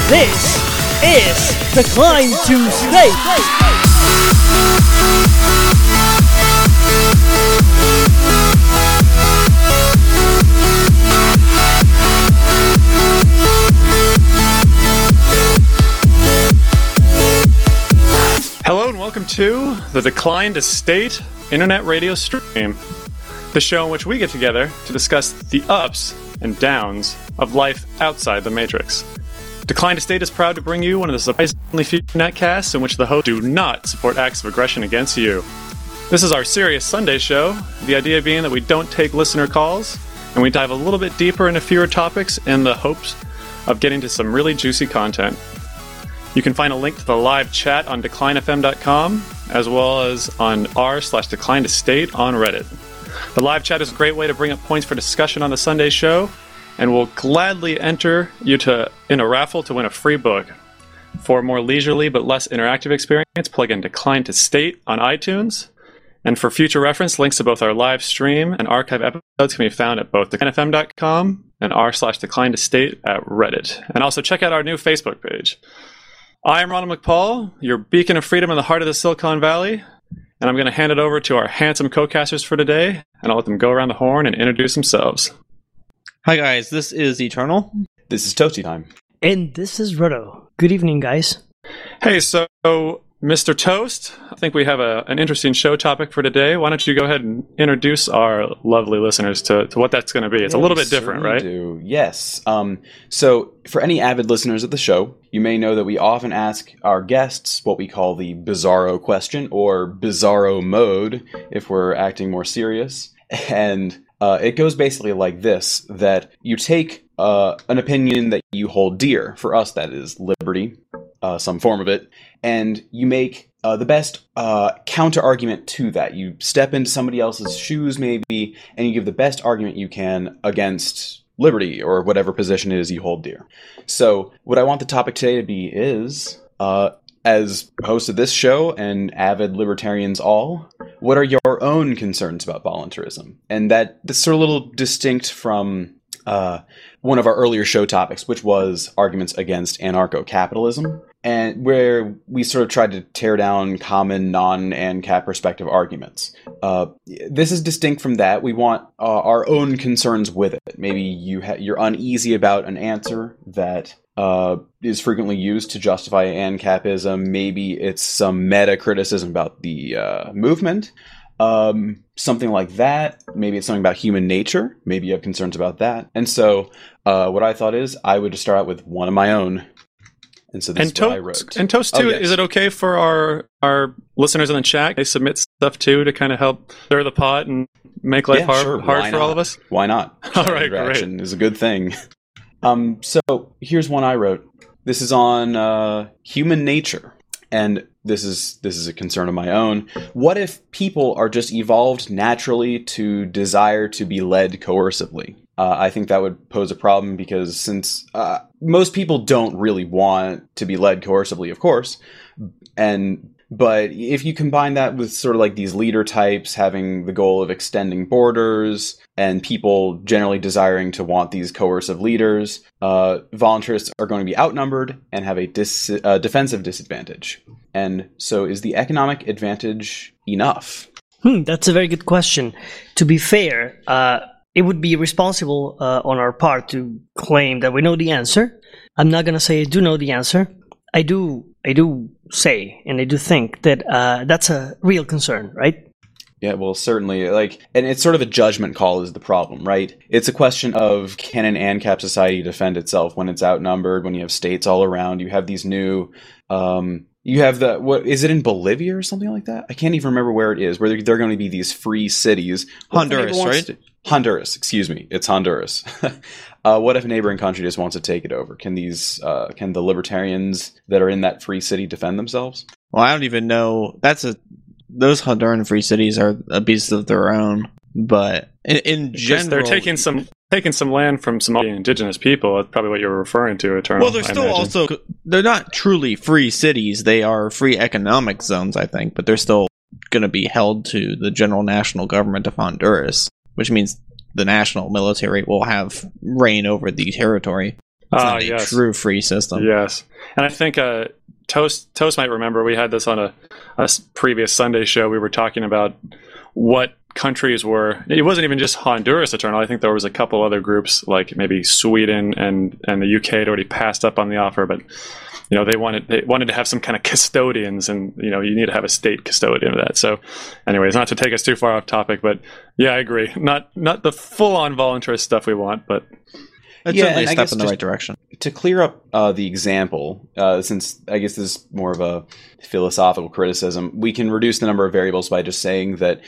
This is Decline to State. Hello and welcome to the Decline to State Internet Radio Stream, the show in which we get together to discuss the ups and downs of life outside the Matrix. Decline to State is proud to bring you one of the surprisingly few netcasts in which the hosts do not support acts of aggression against you. This is our serious Sunday show, the idea being that we don't take listener calls, and we dive a little bit deeper into fewer topics in the hopes of getting to some really juicy content. You can find a link to the live chat on declinefm.com, as well as on r/decline to state on Reddit. The live chat is a great way to bring up points for discussion on the Sunday show, and we'll gladly enter you in a raffle to win a free book. For a more leisurely but less interactive experience, plug in Decline to State on iTunes. And for future reference, links to both our live stream and archive episodes can be found at both declinefm.com and r/decline to state at Reddit. And also check out our new Facebook page. I am Ronald McPaul, your beacon of freedom in the heart of the Silicon Valley, and I'm going to hand it over to our handsome co-casters for today, and I'll let them go around the horn and introduce themselves. Hi guys, this is Eternal. This is Toasty Time. And this is Roto. Good evening, guys. Hey, so Mr. Toast, I think we have an interesting show topic for today. Why don't you go ahead and introduce our lovely listeners to what that's going to be? It's a little bit different, right? Do. Yes. So for any avid listeners of the show, you may know that we often ask our guests what we call the Bizarro question, or Bizarro mode, if we're acting more serious. And it goes basically like this, that you take an opinion that you hold dear. For us, that is liberty, some form of it, and you make the best counter-argument to that. You step into somebody else's shoes, maybe, and you give the best argument you can against liberty, or whatever position it is you hold dear. So what I want the topic today to be is, as host of this show and avid libertarians all, what are your own concerns about voluntarism? And that's sort of a little distinct from one of our earlier show topics, which was arguments against anarcho-capitalism, and where we sort of tried to tear down common non-ANCAP perspective arguments. This is distinct from that. We want our own concerns with it. Maybe you're uneasy about an answer that is frequently used to justify ANCAPism. Maybe it's some meta-criticism about the movement. Something like that. Maybe it's something about human nature. Maybe you have concerns about that. And so what I thought is I would just start out with one of my own. And so this is what I wrote. And Toast, too, yes. Is it okay for our listeners in the chat? They submit stuff, too, to kind of help stir the pot and make life hard for all of us? Why not? All right, interaction great. is a good thing. So here's one I wrote. This is on human nature. And this is a concern of my own. What if people are just evolved naturally to desire to be led coercively? I think that would pose a problem because since most people don't really want to be led coercively, of course, but if you combine that with sort of like these leader types having the goal of extending borders and people generally desiring to want these coercive leaders, voluntarists are going to be outnumbered and have a defensive disadvantage. And so is the economic advantage enough? That's a very good question. To be fair, it would be responsible on our part to claim that we know the answer. I'm not going to say I do know the answer. I do say, and I do think that that's a real concern, right? Yeah, well, certainly. And it's sort of a judgment call is the problem, right? It's a question of, can an ANCAP society defend itself when it's outnumbered, when you have states all around? You have these new, you have what is it in Bolivia or something like that? I can't even remember where it is, where they're going to be these free cities. Honduras, right? Honduras, excuse me. It's Honduras. What if a neighboring country just wants to take it over? Can the libertarians that are in that free city defend themselves? Well, I don't even know. Those Honduran free cities are a beast of their own. But in general, they're taking some land from some indigenous people. That's probably what you're referring to, Eternal. Well, they're not truly free cities. They are free economic zones, I think, but they're still going to be held to the general national government of Honduras, which means the national military will have reign over the territory. It's not a yes. true free system. Yes. And I think Toast might remember we had this on a previous Sunday show. We were talking about what countries were. It wasn't even just Honduras Eternal. I think there was a couple other groups, like maybe Sweden and the UK had already passed up on the offer, but they wanted to have some kind of custodians, and you need to have a state custodian of that. So, anyways, not to take us too far off topic, but yeah, I agree. Not the full-on voluntarist stuff we want, but It's Yeah, certainly and a I step guess in the just- right direction. To clear up the example, since I guess this is more of a philosophical criticism, we can reduce the number of variables by just saying that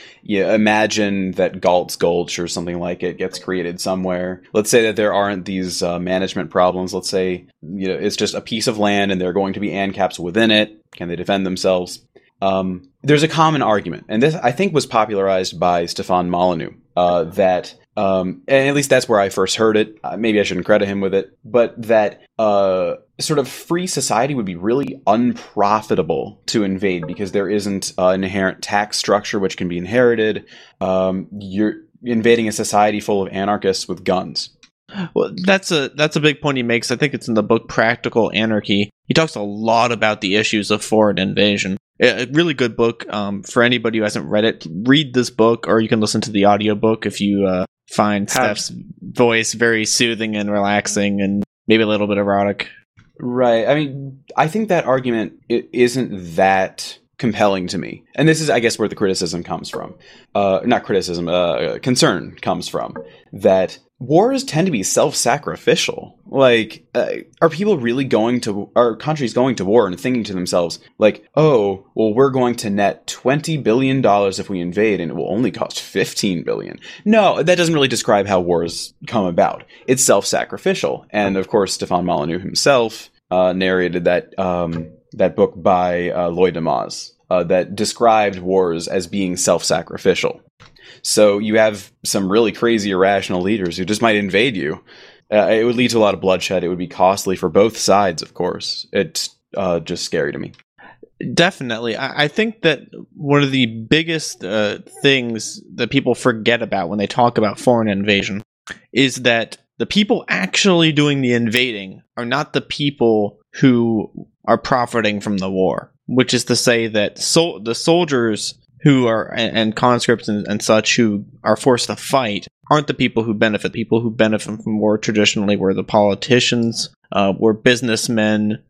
imagine that Galt's Gulch or something like it gets created somewhere. Let's say that there aren't these management problems. Let's say it's just a piece of land and there are going to be ANCAPs within it. Can they defend themselves? There's a common argument, and this I think was popularized by Stefan Molyneux, that and at least that's where I first heard it. Maybe I shouldn't credit him with it, but that sort of free society would be really unprofitable to invade because there isn't an inherent tax structure which can be inherited. You're invading a society full of anarchists with guns. Well, that's a big point he makes. I think it's in the book Practical Anarchy. He talks a lot about the issues of foreign invasion. A really good book. For anybody who hasn't read it, read this book, or you can listen to the audiobook if you find Steph's voice very soothing and relaxing and maybe a little bit erotic. Right. I mean, I think that argument isn't that compelling to me. And this is, I guess, where the criticism comes from. Not criticism, concern comes from. That wars tend to be self-sacrificial. Like, are people really are countries going to war and thinking to themselves, like, oh, well, we're going to net $20 billion if we invade and it will only cost $15 billion. No, that doesn't really describe how wars come about. It's self-sacrificial. And of course, Stefan Molyneux himself narrated that book by Lloyd Demas that described wars as being self-sacrificial. So you have some really crazy, irrational leaders who just might invade you. It would lead to a lot of bloodshed. It would be costly for both sides, of course. It's just scary to me. Definitely. I think that one of the biggest things that people forget about when they talk about foreign invasion is that the people actually doing the invading are not the people who are profiting from the war, which is to say that the soldiers who are and conscripts and such who are forced to fight aren't the people who benefit. People who benefit from war traditionally were the politicians, were businessmen,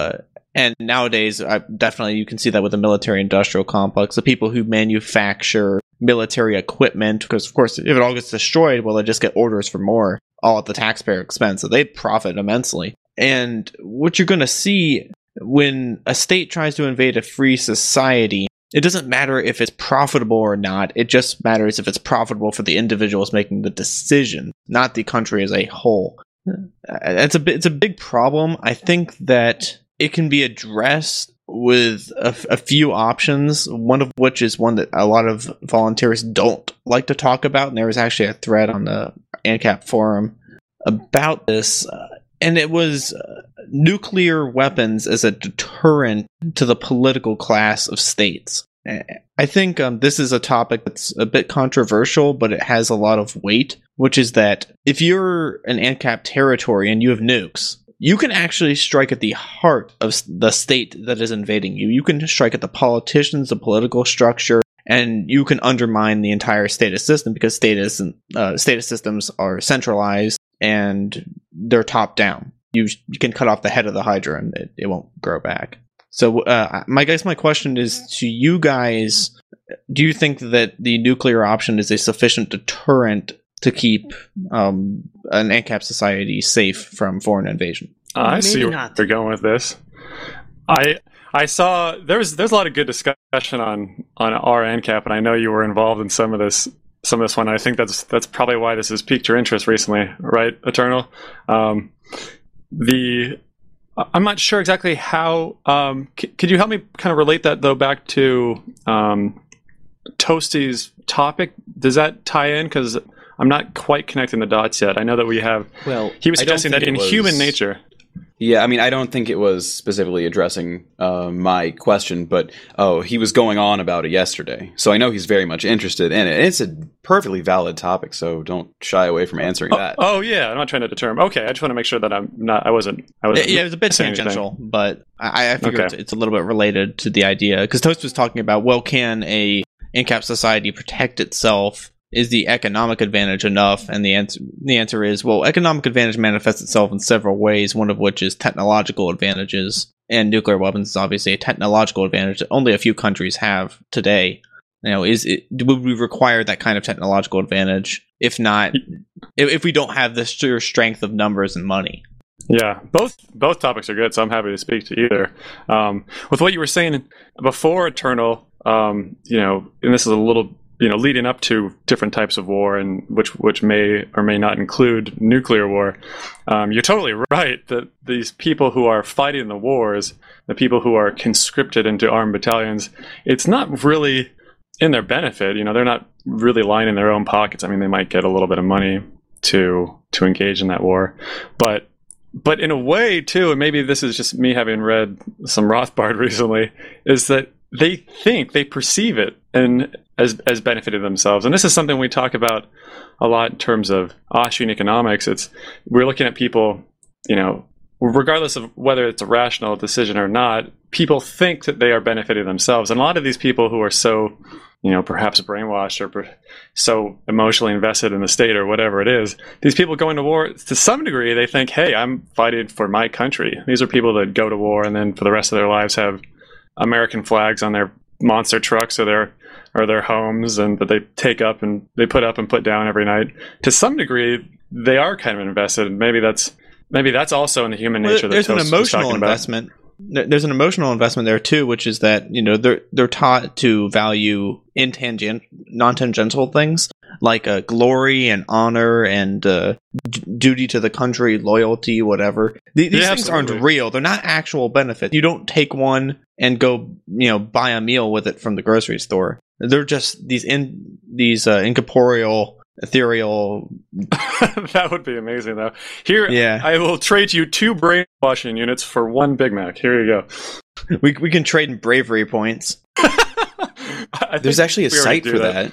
and nowadays definitely you can see that with the military-industrial complex. The people who manufacture military equipment, because of course if it all gets destroyed, well, they just get orders for more, all at the taxpayer expense, so they profit immensely. And what you're going to see when a state tries to invade a free society, it doesn't matter if it's profitable or not. It just matters if it's profitable for the individuals making the decision, not the country as a whole. It's a big problem. I think that it can be addressed with a few options, one of which is one that a lot of volunteers don't like to talk about. And there was actually a thread on the ANCAP forum about this. And it was nuclear weapons as a deterrent to the political class of states. I think this is a topic that's a bit controversial, but it has a lot of weight, which is that if you're an ANCAP territory and you have nukes, you can actually strike at the heart of the state that is invading you. You can strike at the politicians, the political structure, and you can undermine the entire statist system because statist systems are centralized and they're top down. You can cut off the head of the Hydra and it won't grow back. So my question is to you guys, do you think that the nuclear option is a sufficient deterrent to keep an ANCAP society safe from foreign invasion? I see where you're going with this. I saw there's a lot of good discussion on our ANCAP, and I know you were involved in some of this one. I think that's probably why this has piqued your interest recently, right, Eternal? I'm not sure exactly how. Could you help me kind of relate that though back to Toasty's topic? Does that tie in? Because I'm not quite connecting the dots yet. I know that we have. Well, he was suggesting that in human nature. Yeah, I mean, I don't think it was specifically addressing my question, but he was going on about it yesterday. So I know he's very much interested in it. It's a perfectly valid topic, so don't shy away from answering that. Oh yeah, I'm not trying to determine. Okay, I just want to make sure that I wasn't. Yeah, it was a bit tangential, but I figure it's a little bit related to the idea, because Toast was talking about, well, can a ANCAP society protect itself? Is the economic advantage enough? And the answer is, well, economic advantage manifests itself in several ways, one of which is technological advantages. And nuclear weapons is obviously a technological advantage that only a few countries have today. Would we require that kind of technological advantage? If not, if we don't have the sheer strength of numbers and money? Yeah, both topics are good, so I'm happy to speak to either. With what you were saying before, Eternal, and this is a little, leading up to different types of war, and which may or may not include nuclear war. You're totally right that these people who are fighting the wars, the people who are conscripted into armed battalions, it's not really in their benefit. They're not really lining their own pockets. I mean, they might get a little bit of money to engage in that war, but in a way too, and maybe this is just me having read some Rothbard recently, is that they perceive it and as benefiting themselves. And this is something we talk about a lot in terms of Austrian economics. We're looking at people, regardless of whether it's a rational decision or not, people think that they are benefiting themselves. And a lot of these people who are so, perhaps brainwashed or so emotionally invested in the state or whatever it is, these people going to war, to some degree, they think, hey, I'm fighting for my country. These are people that go to war and then for the rest of their lives have American flags on their monster trucks or their homes, and that they take up and they put up and put down every night. To some degree, they are kind of invested. And maybe that's also in the human nature. There's an emotional investment. There's an emotional investment there too, which is that they're taught to value non-tangential things like glory and honor and duty to the country, loyalty, whatever. These things aren't real. They're not actual benefits. You don't take one and go, buy a meal with it from the grocery store. They're just these incorporeal, ethereal. That would be amazing, though. Here, yeah. I will trade you 2 brainwashing units for 1 Big Mac. Here you go. We can trade in bravery points. There's actually a site for that.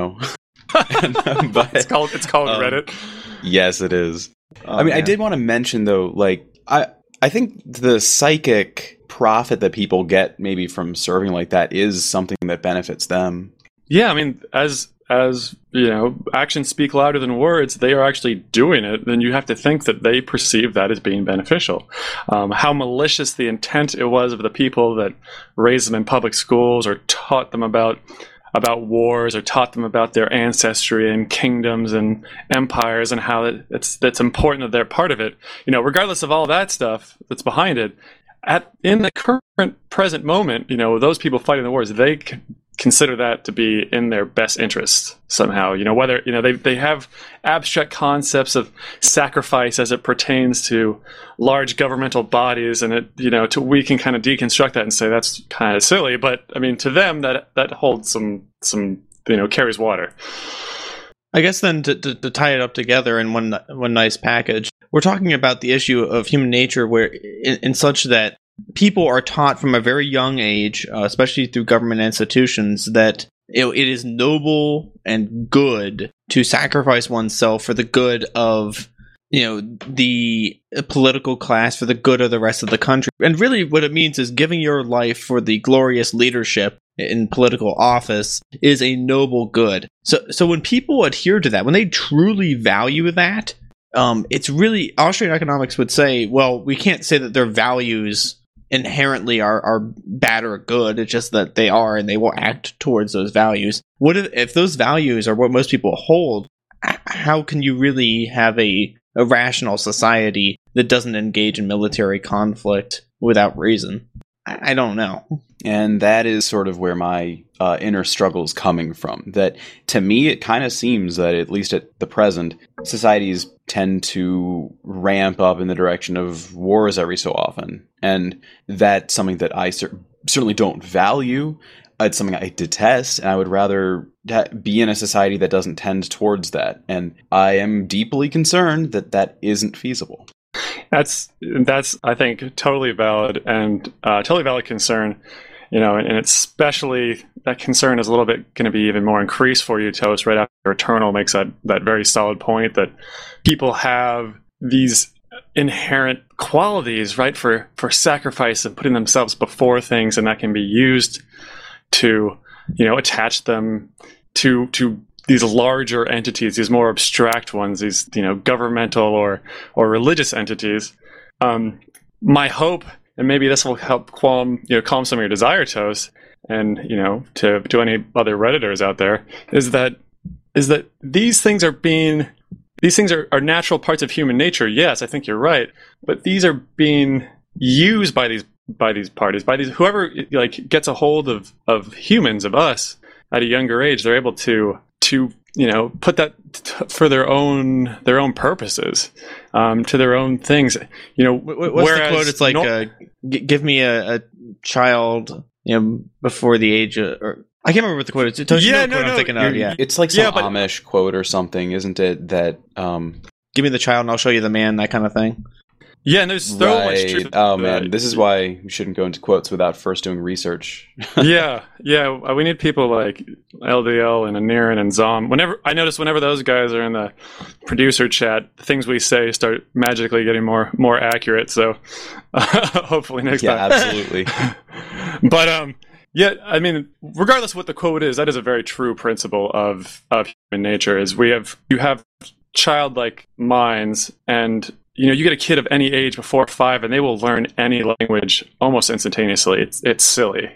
But it's called Reddit. Yes, it is. I did want to mention though, I think the psychic profit that people get maybe from serving like that is something that benefits them. Yeah, I mean, as actions speak louder than words, they are actually doing it, then you have to think that they perceive that as being beneficial. How malicious the intent it was of the people that raised them in public schools or taught them about wars or taught them about their ancestry and kingdoms and empires and how that's important that they're part of it. Regardless of all that stuff that's behind it, in the current present moment, those people fighting the wars, they consider that to be in their best interest somehow. Whether they have abstract concepts of sacrifice as it pertains to large governmental bodies, and we can kind of deconstruct that and say that's kind of silly, but I mean, to them that holds some carries water. I guess then to tie it up together in one nice package, we're talking about the issue of human nature, where in such that people are taught from a very young age, especially through government institutions, that it is noble and good to sacrifice oneself for the good of the political class, for the good of the rest of the country. And really what it means is giving your life for the glorious leadership in political office is a noble good. So when people adhere to that, when they truly value that, it's really, Austrian economics would say, well, we can't say that their values inherently are bad or good. It's just that they are, and they will act towards those values. What if those values are what most people hold? How can you really have a rational society that doesn't engage in military conflict without reason? I don't know. And that is sort of where my inner struggle is coming from. That, to me, it kind of seems that, at least at the present, societies tend to ramp up in the direction of wars every so often. And that's something that I certainly don't value. It's something I detest, and I would rather be in a society that doesn't tend towards that. And I am deeply concerned that that isn't feasible. That's I think totally valid and totally valid concern. And especially that concern is a little bit going to be even more increased for you, Toast, right after Eternal makes that very solid point that people have these inherent qualities, right, for sacrifice and putting themselves before things, and that can be used to, attach them to these larger entities, these more abstract ones, these, governmental or religious entities. My hope, and maybe this will help calm some of your desire, Toast, and to any other Redditors out there, is that these things are natural parts of human nature. Yes, I think you're right, but these are being used by these parties, by these whoever gets a hold of humans, of us at a younger age. They're able to put that for their own purposes, to their own things. What's the quote? It's like, give me a child, before the age of, or I can't remember what the quote is. I'm thinking of. Yeah, it's like some Amish quote or something, isn't it? That give me the child and I'll show you the man, that kind of thing. Yeah, and there's so much truth. Oh man, this is why you shouldn't go into quotes without first doing research. yeah, we need people like LDL and Aniran and Zom. Whenever those guys are in the producer chat, the things we say start magically getting more accurate. So hopefully next time. Yeah, absolutely. But yeah, I mean, regardless of what the quote is, that is a very true principle of human nature. Is you have childlike minds, and you get a kid of any age before 5, and they will learn any language almost instantaneously. It's silly,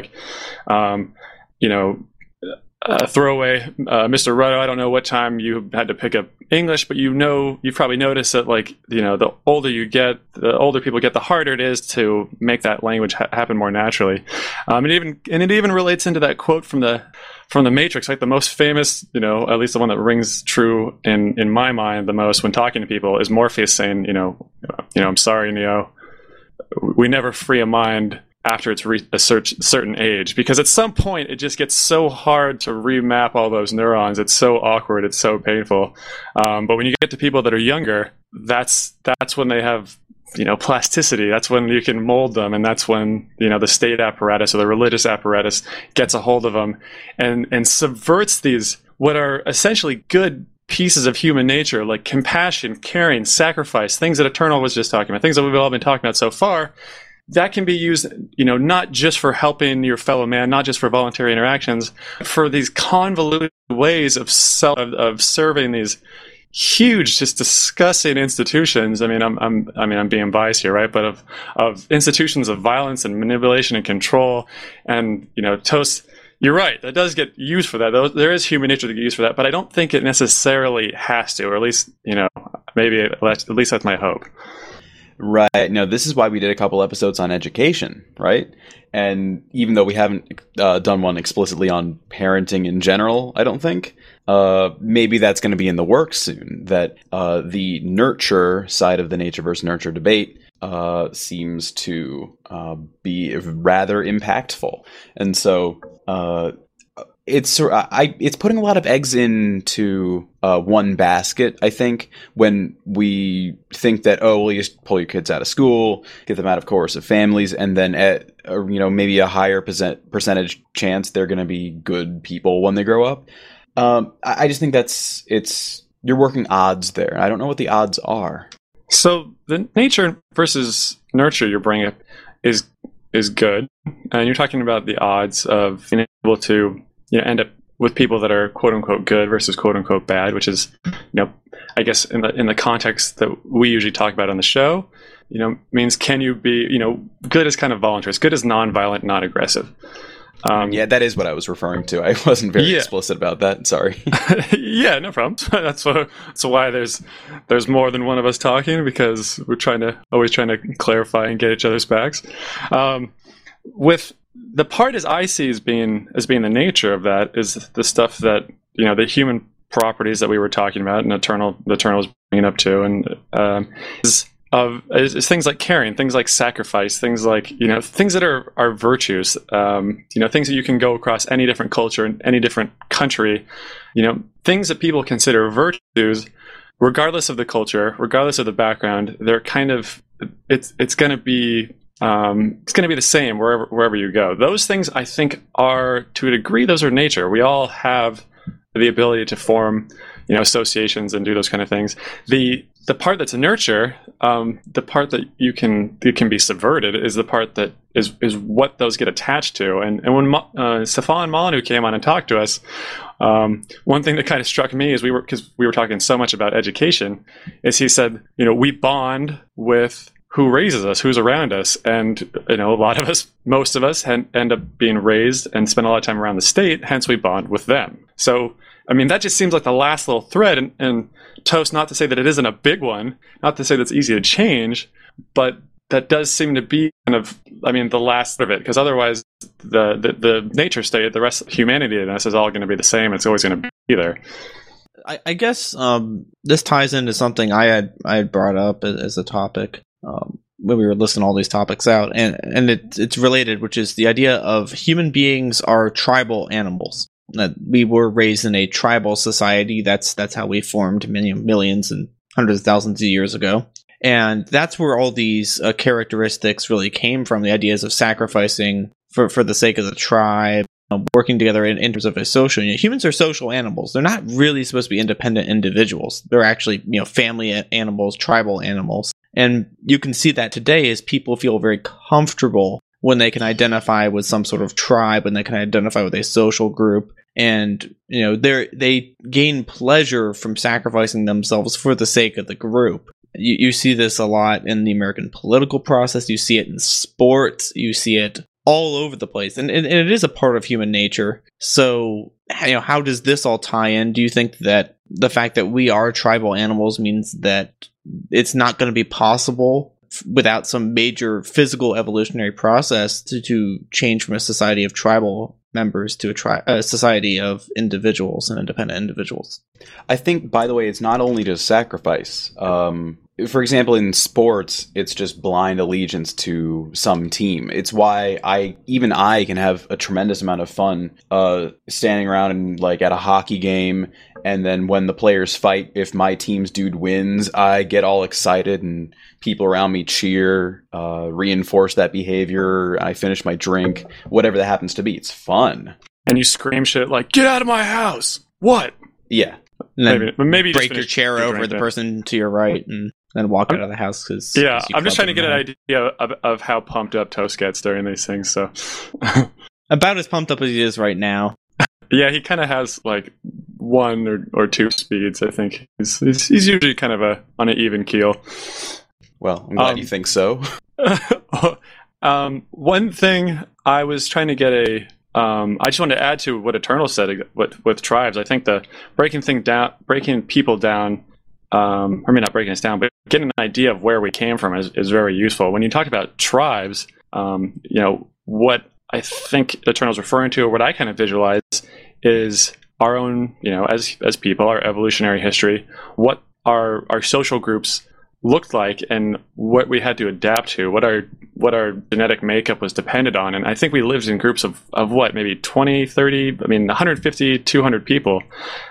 throw away Mr. Ruddo. I don't know what time you had to pick up English, but you've probably noticed that the older you get, the older people get, the harder it is to make that language happen more naturally. It even relates into that quote from the Matrix, like the most famous, at least the one that rings true in my mind the most when talking to people, is Morpheus saying, I'm sorry, Neo, we never free a mind after it's reached a certain age, because at some point it just gets so hard to remap all those neurons. It's so awkward. It's so painful. But when you get to people that are younger, that's when they have plasticity. That's when you can mold them, and that's when the state apparatus or the religious apparatus gets a hold of them and subverts these what are essentially good pieces of human nature, like compassion, caring, sacrifice, things that Eternal was just talking about, things that we've all been talking about so far. That can be used, not just for helping your fellow man, not just for voluntary interactions, for these convoluted ways of serving these huge, just disgusting institutions. I mean, I'm being biased here, right? But of institutions of violence and manipulation and control, and Toast, you're right. That does get used for that. There is human nature to get used for that, but I don't think it necessarily has to, or at least maybe at least that's my hope. Right. No, this is why we did a couple episodes on education, right? And even though we haven't done one explicitly on parenting in general, I don't think, maybe that's going to be in the works soon, that the nurture side of the nature versus nurture debate seems to be rather impactful. And so it's putting a lot of eggs into one basket, I think, when we think that, you just pull your kids out of school, get them out of coercive families, and then at maybe a higher percentage chance they're going to be good people when they grow up. I just think you're working odds there. I don't know what the odds are. So the nature versus nurture you're bringing up is good, and you're talking about the odds of being able to end up with people that are quote unquote good versus quote unquote bad, which is, I guess in the context that we usually talk about on the show, means can you be, good is kind of voluntary. Good is non-violent, not aggressive. Yeah, that is what I was referring to. I wasn't very explicit about that. Sorry. Yeah, no problem. That's why there's more than one of us talking, because we're always trying to clarify and get each other's backs. With the part as I see as being the nature of that is the stuff that the human properties that we were talking about, and the Eternal is bringing up too, and is things like caring, things like sacrifice, things like things that are virtues, things that you can go across any different culture and any different country, things that people consider virtues regardless of the culture, regardless of the background, they're kind of it's going to be the same wherever you go. Those things, I think, are, to a degree, those are nature. We all have the ability to form, associations and do those kind of things. The part that's nurture, the part that can be subverted, is the part that is what those get attached to. And when Stefan Molyneux came on and talked to us, one thing that kind of struck me is because we were talking so much about education, is he said, we bond with who raises us, who's around us. And, a lot of us, most of us end up being raised and spend a lot of time around the state, hence we bond with them. So, that just seems like the last little thread. And Toast, not to say that it isn't a big one, not to say that's easy to change, but that does seem to be kind of, the last of it, because otherwise the nature state, the rest of humanity in us is all going to be the same. It's always going to be there. I guess this ties into something I had brought up as a topic when we were listing all these topics out, and it's related, which is the idea of human beings are tribal animals. That we were raised in a tribal society. That's how we formed millions and hundreds of thousands of years ago. And that's where all these characteristics really came from. The ideas of sacrificing for the sake of the tribe, working together in terms of a social. Humans are social animals. They're not really supposed to be independent individuals. They're actually family animals, tribal animals. And you can see that today as people feel very comfortable when they can identify with some sort of tribe, when they can identify with a social group. And they gain pleasure from sacrificing themselves for the sake of the group. You see this a lot in the American political process. You see it in sports. You see it all over the place, and it is a part of human nature. So, how does this all tie in? Do you think that the fact that we are tribal animals means that it's not going to be possible without some major physical evolutionary process to change from a society of tribal members to a society of individuals and independent individuals? I think, by the way, it's not only just sacrifice. For example, in sports, it's just blind allegiance to some team. It's why I can have a tremendous amount of fun standing around and at a hockey game, and then when the players fight, if my team's dude wins, I get all excited and people around me cheer, reinforce that behavior. I finish my drink, whatever that happens to be. It's fun. And you scream shit like, "Get out of my house!" What? Yeah. And then maybe break your chair over the person to your right and then walk out of the house. I'm just trying to get an idea of how pumped up Toast gets during these things. So about as pumped up as he is right now. Yeah, he kind of has one or two speeds. I think he's usually kind of on an even keel. Well, I'm glad you think so. One thing I was trying to get I just wanted to add to what Eternal said with tribes. I think the breaking people down, or maybe not breaking us down, but getting an idea of where we came from is very useful. When you talk about tribes, what I think Eternal's referring to, or what I kind of visualize, is our own, as people, our evolutionary history, what our social groups looked like and what we had to adapt to, what our genetic makeup was dependent on. And I think we lived in groups of what, maybe 20, 30, 150, 200 people.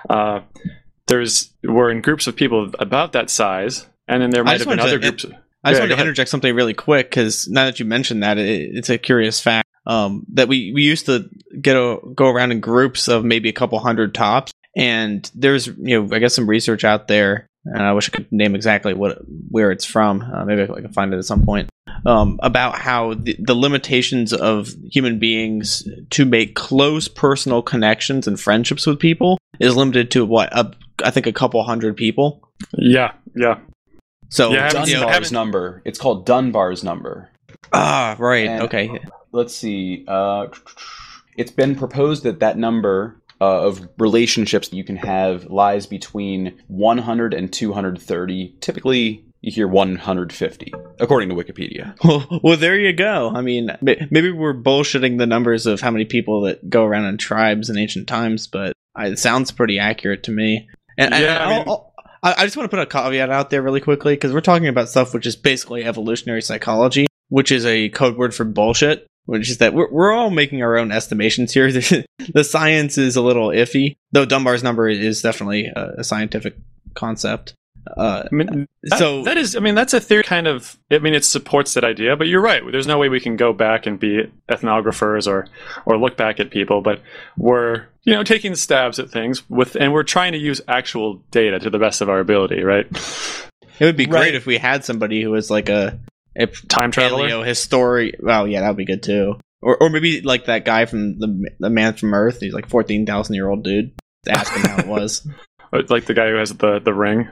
We're in groups of people about that size, and then there might have been other groups. I just wanted to interject something really quick, because now that you mentioned that, it's a curious fact that we used to go around in groups of maybe a couple hundred tops, and there's I guess some research out there, and I wish I could name exactly where it's from. Maybe I can find it at some point. About how the limitations of human beings to make close personal connections and friendships with people is limited to I think a couple hundred people. Yeah. So Dunbar's number. It's called Dunbar's number. Ah, right. And, okay. Let's see. It's been proposed that number of relationships that you can have lies between 100 and 230. Typically, you hear 150, according to Wikipedia. Well, there you go. Maybe we're bullshitting the numbers of how many people that go around in tribes in ancient times, but it sounds pretty accurate to me. And I just want to put a caveat out there really quickly, because we're talking about stuff which is basically evolutionary psychology, which is a code word for bullshit, which is that we're all making our own estimations here. The science is a little iffy, though Dunbar's number is definitely a scientific concept. I mean, So- that is, I mean, that's a theory kind of, I mean, it supports that idea, but you're right. There's no way we can go back and be ethnographers or look back at people, but we're, taking stabs at things and we're trying to use actual data to the best of our ability, right? It would be great Right. if we had somebody who was like a Time traveler. historian. Well, yeah, that would be good too. Or maybe like that guy from the Man from Earth. He's like 14,000-year-old dude. Ask him how it was. Like the guy who has the ring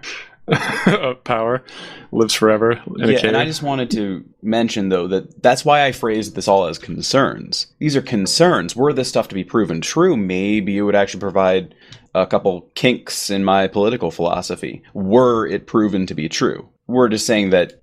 of power, lives forever in a Yeah, cave. and I just wanted to mention, though, that's why I phrased this all as concerns. These are concerns. Were this stuff to be proven true, maybe it would actually provide a couple kinks in my political philosophy. Were it proven to be true? We're just saying that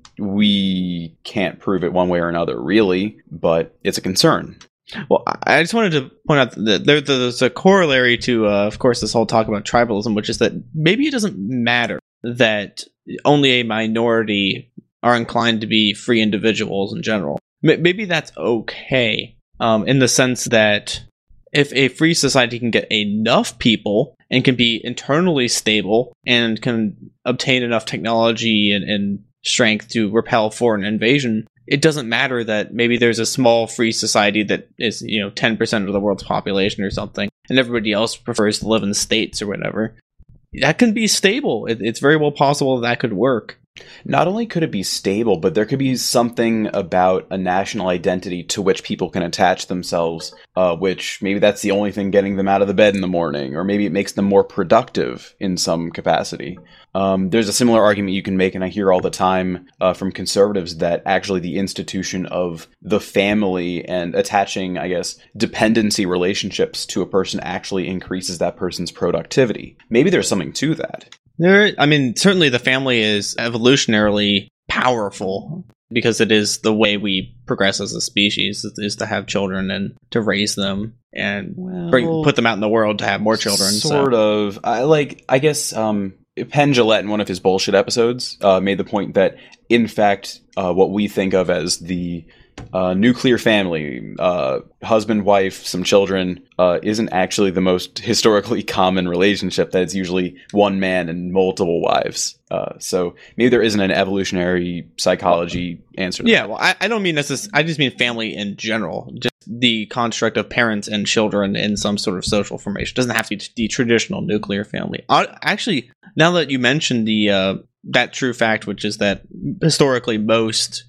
we can't prove it one way or another, really, but it's a concern. Well, I just wanted to point out that there's a corollary to, of course, this whole talk about tribalism, which is that maybe it doesn't matter that only a minority are inclined to be free individuals in general. Maybe that's okay, in the sense that if a free society can get enough people and can be internally stable and can obtain enough technology and strength to repel foreign invasion, it doesn't matter that maybe there's a small free society that is 10% of the world's population or something, and everybody else prefers to live in the states or whatever. That can be stable. It's very well possible that could work. Not only could it be stable, but there could be something about a national identity to which people can attach themselves, which maybe that's the only thing getting them out of the bed in the morning, or maybe it makes them more productive in some capacity. There's a similar argument you can make, and I hear all the time from conservatives, that actually the institution of the family and attaching, I guess, dependency relationships to a person actually increases that person's productivity. Maybe there's something to that. Certainly the family is evolutionarily powerful because it is the way we progress as a species, is to have children and to raise them and put them out in the world to have more children. Sort of. I guess Penn Jillette, in one of his bullshit episodes, made the point that, in fact, what we think of as the nuclear family, husband, wife, some children, isn't actually the most historically common relationship, that it's usually one man and multiple wives. So maybe there isn't an evolutionary psychology answer to Yeah, that. well, I don't mean necessarily. I just mean family in general. Just the construct of parents and children in some sort of social formation. It doesn't have to be the traditional nuclear family. Actually, now that you mentioned that true fact, which is that historically most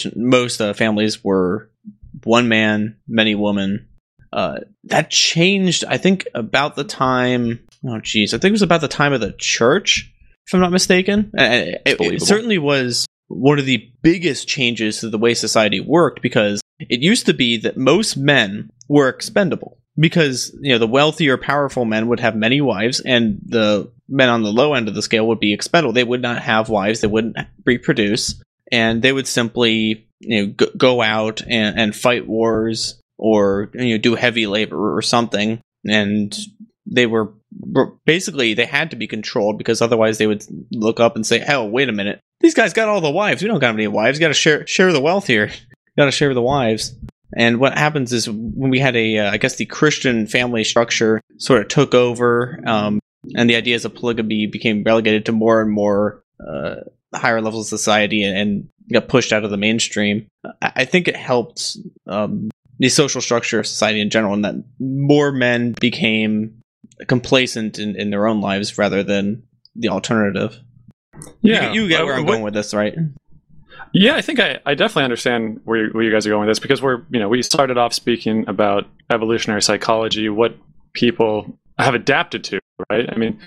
families were one man, many women. That changed, I think, about the time. I think it was about the time of the church, if I'm not mistaken. It certainly was one of the biggest changes to the way society worked, because it used to be that most men were expendable, because the wealthier, powerful men would have many wives, and the men on the low end of the scale would be expendable. They would not have wives. They wouldn't reproduce. And they would simply, go out and fight wars, or do heavy labor or something. And they were basically, they had to be controlled, because otherwise they would look up and say, "Hell, wait a minute! These guys got all the wives. We don't got any wives. Got to share the wealth here. Got to share the wives." And what happens is, when we had the Christian family structure sort of took over, and the ideas of polygamy became relegated to more and more higher levels of society and got pushed out of the mainstream. I think it helped the social structure of society in general, and that more men became complacent in their own lives rather than the alternative. Yeah, you get where I'm going with this, right? Yeah, I think I definitely understand where you guys are going with this, because we started off speaking about evolutionary psychology, what people have adapted to, right? I mean,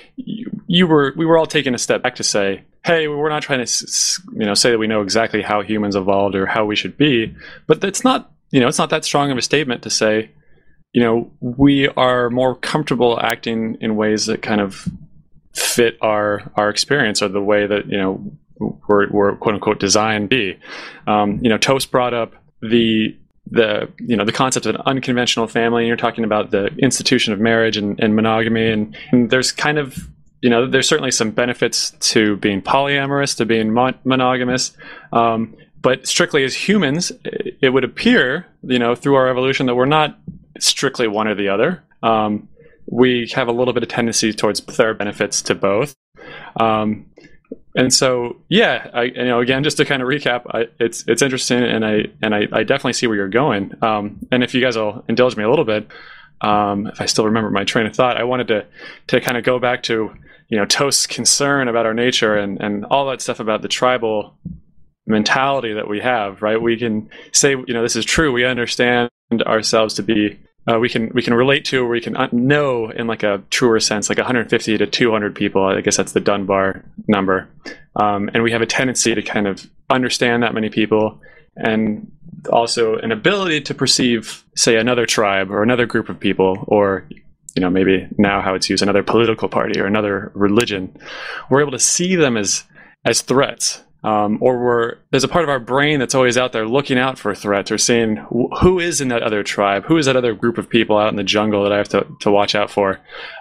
we were all taking a step back to say, hey, we're not trying to say that we know exactly how humans evolved or how we should be, but it's not that strong of a statement to say, we are more comfortable acting in ways that kind of fit our experience, or the way that we're quote unquote designed to be. Toast brought up the concept of an unconventional family, and you're talking about the institution of marriage and monogamy, and there's kind of there's certainly some benefits to being polyamorous, to being monogamous, but strictly as humans, it would appear through our evolution that we're not strictly one or the other. We have a little bit of tendency towards both. There are benefits to both. And so, yeah, again, just to kind of recap, it's interesting, and I definitely see where you're going. And if you guys will indulge me a little bit, if I still remember my train of thought, I wanted to kind of go back to, Toast's concern about our nature and all that stuff about the tribal mentality that we have, right? We can say, this is true. We understand ourselves to be, we can relate to, or we can know in like a truer sense, like 150 to 200 people. I guess that's the Dunbar number. And we have a tendency to kind of understand that many people, and also an ability to perceive, say, another tribe or another group of people, or maybe now how it's used, another political party or another religion. We're able to see them as threats. Or there's a part of our brain that's always out there looking out for threats, or seeing who is in that other tribe, who is that other group of people out in the jungle that I have to watch out for.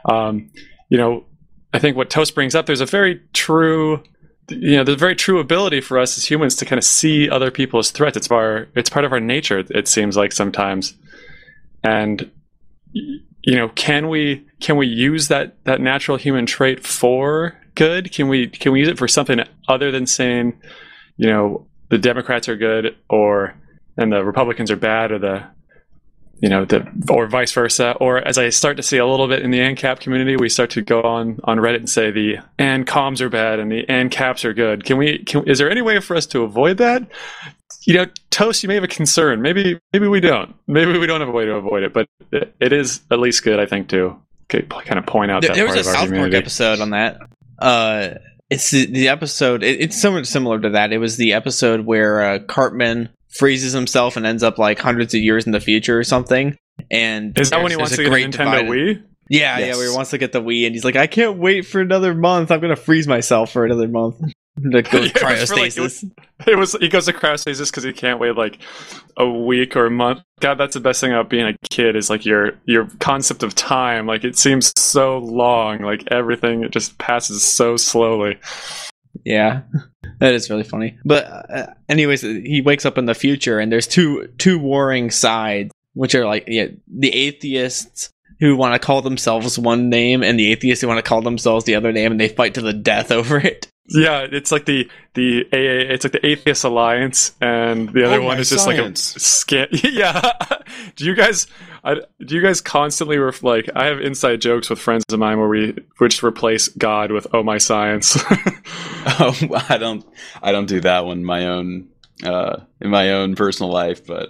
I think what Toast brings up, there's a very true, there's a very true ability for us as humans to kind of see other people as threats. It's part of our nature, it seems like sometimes. And can we use that natural human trait for good? Can we use it for something other than saying, the Democrats are good and the Republicans are bad, or or vice versa? Or as I start to see a little bit in the ANCAP community, we start to go on Reddit and say the ANCOMs are bad and the ANCAPs are good. Is there any way for us to avoid that? Toast, you may have a concern. Maybe we don't. Maybe we don't have a way to avoid it, but it is at least good, I think, to kind of point out that there part was a of our South community. Park episode on that. It's the episode. It's somewhat similar to that. It was the episode where Cartman freezes himself and ends up like hundreds of years in the future or something. And is that when he wants to get a Nintendo Wii? Yeah, Yes. where he wants to get the Wii, and he's like, I can't wait for another month. I'm gonna freeze myself for another month. To go cryostasis. He goes to cryostasis because he can't wait like a week or a month. God, that's the best thing about being a kid, is like your concept of time. Like, it seems so long. Like, everything, it just passes so slowly. Yeah, that is really funny. But anyways, he wakes up in the future, and there's two warring sides, which are like the atheists who want to call themselves one name, and the atheists who want to call themselves the other name, and they fight to the death over it. Yeah, it's like the AA, it's like the Atheist Alliance, and the other one is just science. like a scam. Yeah. Do you guys constantly like, I have inside jokes with friends of mine where we just replace God with "Oh my science." Oh, I don't do that one in my own personal life, but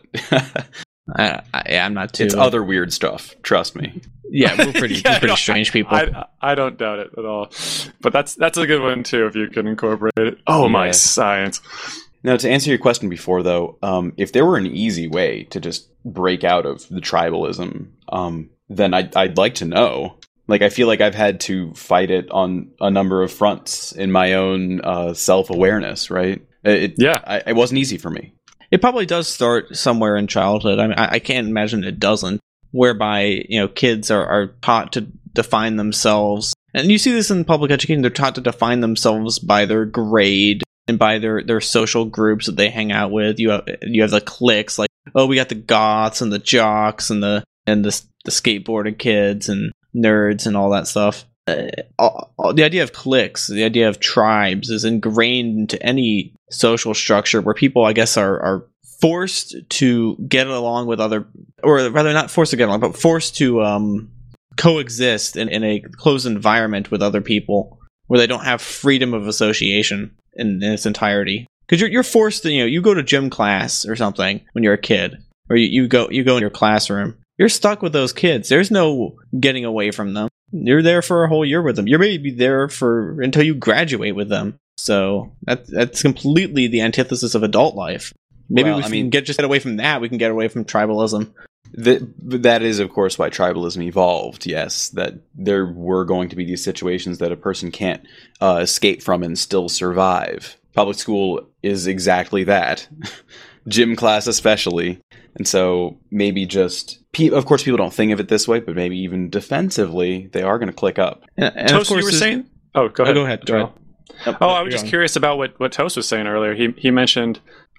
I'm not too. it's other weird stuff. Trust me. Yeah, we're pretty strange people. I don't doubt it at all. But that's a good one too, if you can incorporate it. Oh, my science. Now, to answer your question before, though, if there were an easy way to just break out of the tribalism, then I'd like to know. Like, I feel like I've had to fight it on a number of fronts in my own self-awareness, right? It wasn't easy for me. It probably does start somewhere in childhood. I mean, I can't imagine it doesn't, whereby, kids are taught to define themselves. And you see this in public education. They're taught to define themselves by their grade and by their social groups that they hang out with. You have the cliques, like, oh, we got the goths and the jocks and the skateboarding kids and nerds and all that stuff. The idea of cliques, the idea of tribes, is ingrained into any social structure where people, I guess, are forced to get along with other, or rather not forced to get along, but forced to coexist in a closed environment with other people where they don't have freedom of association in its entirety. Because you're forced to, you go to gym class or something when you're a kid, or you go in your classroom. You're stuck with those kids. There's no getting away from them. You're there for a whole year with them. You're maybe there until you graduate with them. So that's completely the antithesis of adult life. Maybe we can get away from that. We can get away from tribalism. That is, of course, why tribalism evolved. Yes, that there were going to be these situations that a person can't escape from and still survive. Public school is exactly that. Gym class especially. And so maybe of course people don't think of it this way, but maybe even defensively, they are going to click up. And Toast, you were saying? Oh, go ahead. Go ahead. I was just curious about what Toast was saying earlier. He mentioned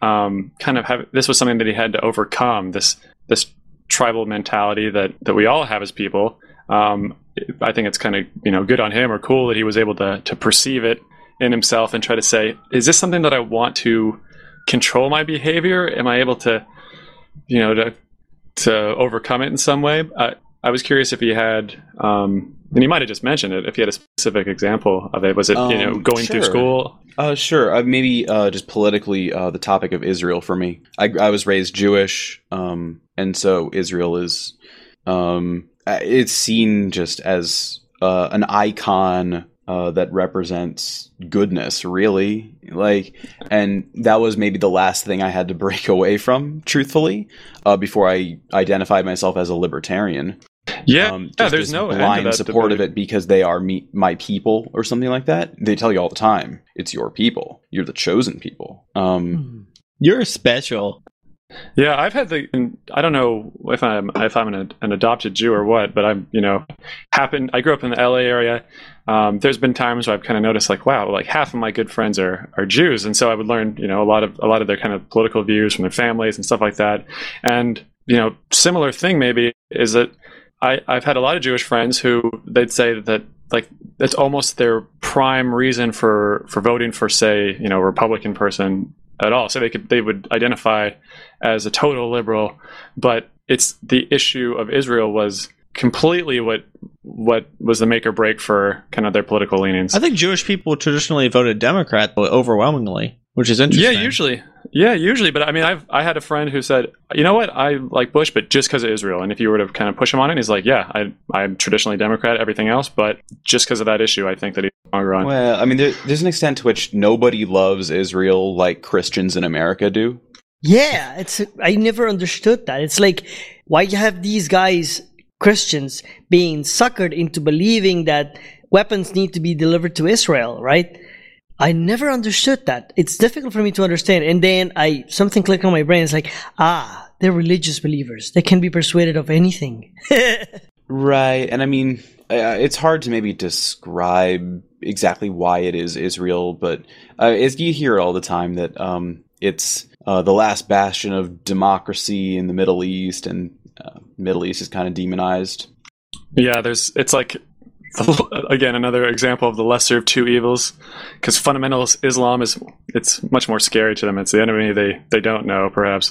this was something that he had to overcome, this tribal mentality that we all have as people. I think it's kind of good on him, or cool, that he was able to perceive it in himself and try to say, is this something that I want to control my behavior? Am I able to, to overcome it in some way? I was curious if he had, and he might have just mentioned it, if he had a specific example of it. Was it, going through school? Sure. Maybe just politically, the topic of Israel for me. I was raised Jewish, and so Israel is, it's seen just as an icon that represents goodness, really. And that was maybe the last thing I had to break away from, truthfully, before I identified myself as a libertarian. There's no blind support of it because they are my people or something like that. They tell you all the time, it's your people. You're the chosen people. You're special. Yeah, I've had I don't know if I'm an adopted Jew or what, but I grew up in the LA area. There's been times where I've kind of noticed wow, half of my good friends are Jews, and so I would learn a lot of their kind of political views from their families and stuff like that. And similar thing maybe is that I've had a lot of Jewish friends who they'd say that it's almost their prime reason for voting for, say, a Republican person at all. So they would identify as a total liberal, but it's the issue of Israel was completely what was the make or break for kind of their political leanings. I think Jewish people traditionally voted Democrat overwhelmingly, which is interesting. Yeah, usually. But I mean, I had a friend who said, you know what, I like Bush, but just because of Israel. And if you were to kind of push him on it, he's like, yeah, I'm traditionally Democrat, everything else, but just because of that issue, I think that he's stronger on. Well, I mean, there's an extent to which nobody loves Israel like Christians in America do. Yeah, I never understood that. It's like, why you have these guys, Christians, being suckered into believing that weapons need to be delivered to Israel, right? I never understood that. It's difficult for me to understand. And then something clicked on my brain. It's like, they're religious believers. They can be persuaded of anything. Right. And I mean, it's hard to maybe describe exactly why it is Israel, but you hear all the time that it's the last bastion of democracy in the Middle East, and Middle East is kind of demonized. Yeah, it's like, again, another example of the lesser of two evils, because fundamentalist Islam it's much more scary to them. It's the enemy they don't know, perhaps.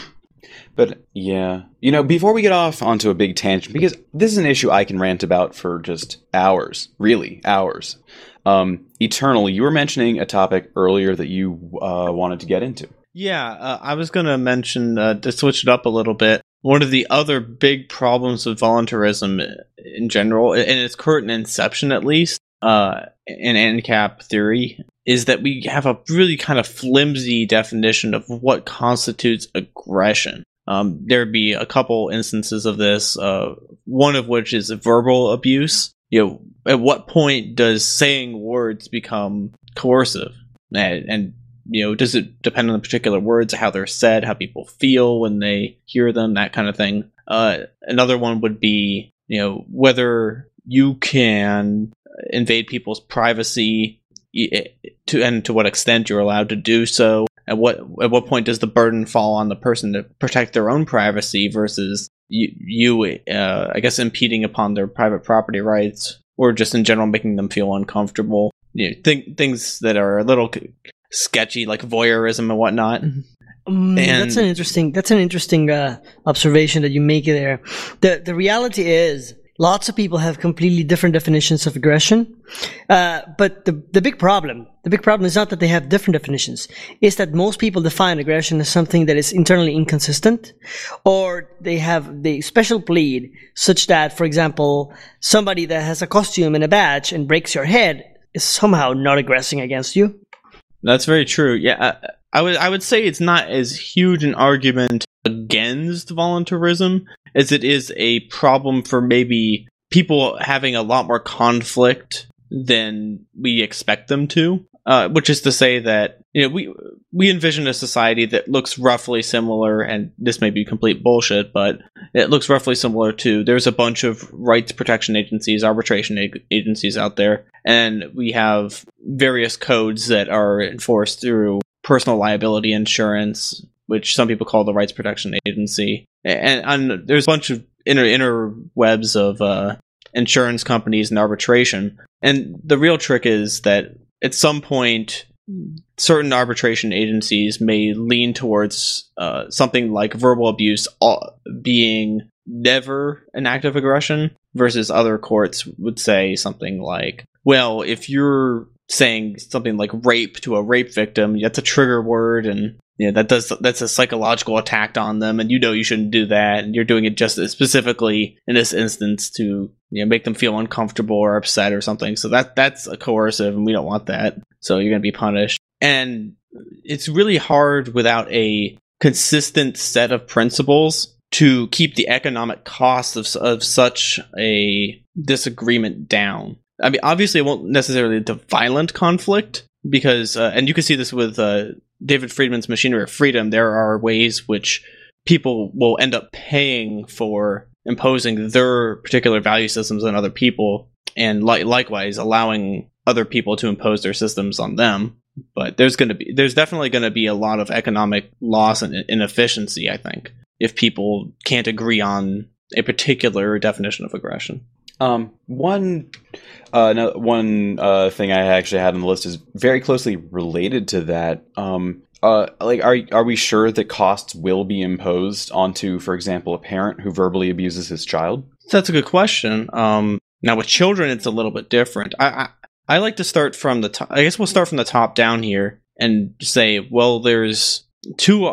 But yeah, before we get off onto a big tangent, because this is an issue I can rant about for just hours, really hours. Eternal, you were mentioning a topic earlier that you wanted to get into. Yeah, I was going to mention, to switch it up a little bit, one of the other big problems with voluntarism in general, in its current inception at least, in ANCAP theory, is that we have a really kind of flimsy definition of what constitutes aggression. There'd be a couple instances of this, one of which is verbal abuse. At what point does saying words become coercive? And does it depend on the particular words, how they're said, how people feel when they hear them, that kind of thing? Another one would be, whether you can invade people's privacy and to what extent you're allowed to do so. At what point does the burden fall on the person to protect their own privacy versus you I guess, impeding upon their private property rights, or just in general making them feel uncomfortable? Things that are a little sketchy, like voyeurism and whatnot. That's an interesting observation that you make there. The reality is, lots of people have completely different definitions of aggression. But the big problem is not that they have different definitions. It's that most people define aggression as something that is internally inconsistent, or they have the special plead such that, for example, somebody that has a costume and a badge and breaks your head is somehow not aggressing against you. That's very true. Yeah, I would say it's not as huge an argument against voluntarism as it is a problem for maybe people having a lot more conflict than we expect them to. Which is to say that we envision a society that looks roughly similar, and this may be complete bullshit, but it looks roughly similar to, there's a bunch of rights protection agencies, arbitration agencies out there, and we have various codes that are enforced through personal liability insurance, which some people call the Rights Protection Agency, and there's a bunch of interwebs of insurance companies and arbitration. And the real trick is that at some point, certain arbitration agencies may lean towards something like verbal abuse being never an act of aggression, versus other courts would say something like, well, if you're saying something like rape to a rape victim, that's a trigger word, and that's a psychological attack on them, and you shouldn't do that, and you're doing it just specifically in this instance to make them feel uncomfortable or upset or something. So that's a coercive, and we don't want that. So you're going to be punished. And it's really hard without a consistent set of principles to keep the economic costs of such a disagreement down. I mean, obviously, it won't necessarily lead to violent conflict because, and you can see this with David Friedman's Machinery of Freedom. There are ways which people will end up paying for imposing their particular value systems on other people, and likewise allowing other people to impose their systems on them. But there's definitely going to be a lot of economic loss and inefficiency, I think, if people can't agree on a particular definition of aggression. One thing I actually had on the list is very closely related to that. Are we sure that costs will be imposed onto, for example, a parent who verbally abuses his child? That's a good question. Now with children, it's a little bit different. I like to start from the top. I guess we'll start from the top down here and say, well, there's two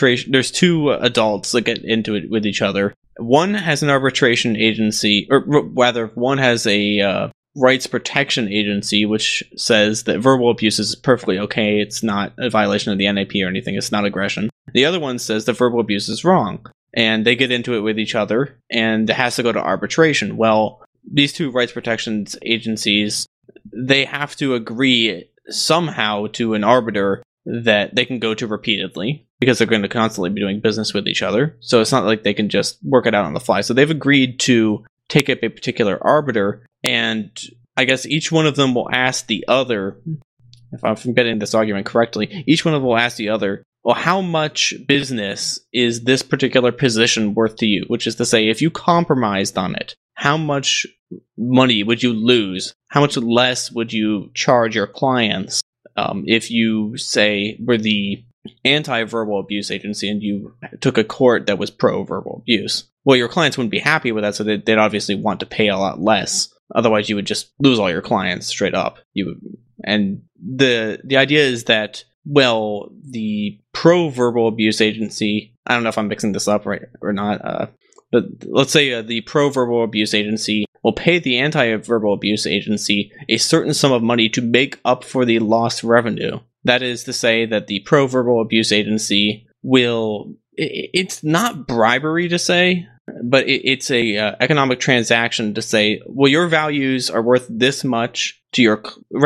adults that get into it with each other. One has an arbitration agency, or rather, one has a rights protection agency, which says that verbal abuse is perfectly okay. It's not a violation of the NAP or anything. It's not aggression. The other one says that verbal abuse is wrong. And they get into it with each other, and it has to go to arbitration. Well, these two rights protection agencies, they have to agree somehow to an arbiter that they can go to repeatedly, because they're going to constantly be doing business with each other. So it's not like they can just work it out on the fly. So they've agreed to take up a particular arbiter, and I guess each one of them will ask the other, if I'm getting this argument correctly, each one of them will ask the other, well, how much business is this particular position worth to you? Which is to say, if you compromised on it, how much money would you lose? How much less would you charge your clients if you, say, were the anti-verbal abuse agency and you took a court that was pro-verbal abuse? Well, your clients wouldn't be happy with that, so they'd obviously want to pay a lot less. Otherwise, you would just lose all your clients straight up. And the idea is that, well, the pro-verbal abuse agency, I don't know if I'm mixing this up right or not, but let's say the pro-verbal abuse agency will pay the anti-verbal abuse agency a certain sum of money to make up for the lost revenue. That is to say that the pro-verbal abuse agency will, it's not bribery to say, but it's a economic transaction to say, well, your values are worth this much to your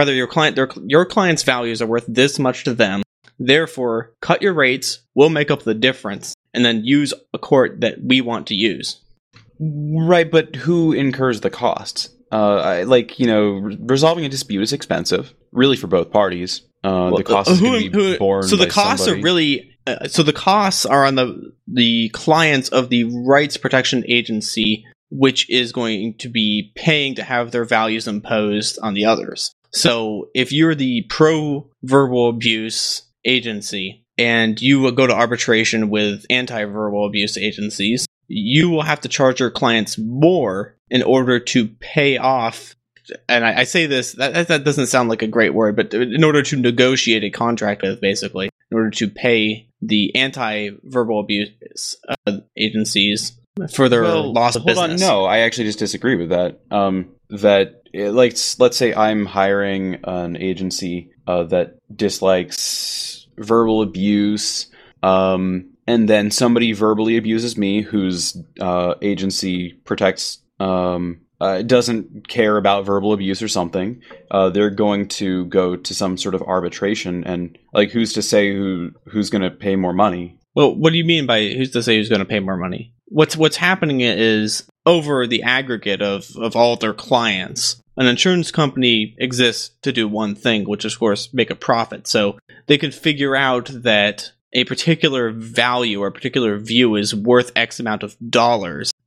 client's values are worth this much to them. Therefore, cut your rates, we'll make up the difference, and then use a court that we want to use. Right, but who incurs the costs? Resolving a dispute is expensive, really, for both parties. The costs is going to be borne so the by costs somebody. are really so the costs are on the clients of the rights protection agency, which is going to be paying to have their values imposed on the others. So if you're the pro-verbal abuse agency and you will go to arbitration with anti-verbal abuse agencies, you will have to charge your clients more in order to pay off. And I say this, that doesn't sound like a great word, but in order to negotiate a contract with, basically, in order to pay the anti-verbal abuse agencies for their loss of business. No, I actually just disagree with that. Let's say I'm hiring an agency that dislikes verbal abuse, and then somebody verbally abuses me whose agency protects doesn't care about verbal abuse or something. They're going to go to some sort of arbitration, and who's to say who's going to pay more money? Well, what do you mean by who's to say who's going to pay more money? What's happening is, over the aggregate of all their clients, an insurance company exists to do one thing, which is, of course, make a profit. So they could figure out that a particular value or a particular view is worth X amount of dollars.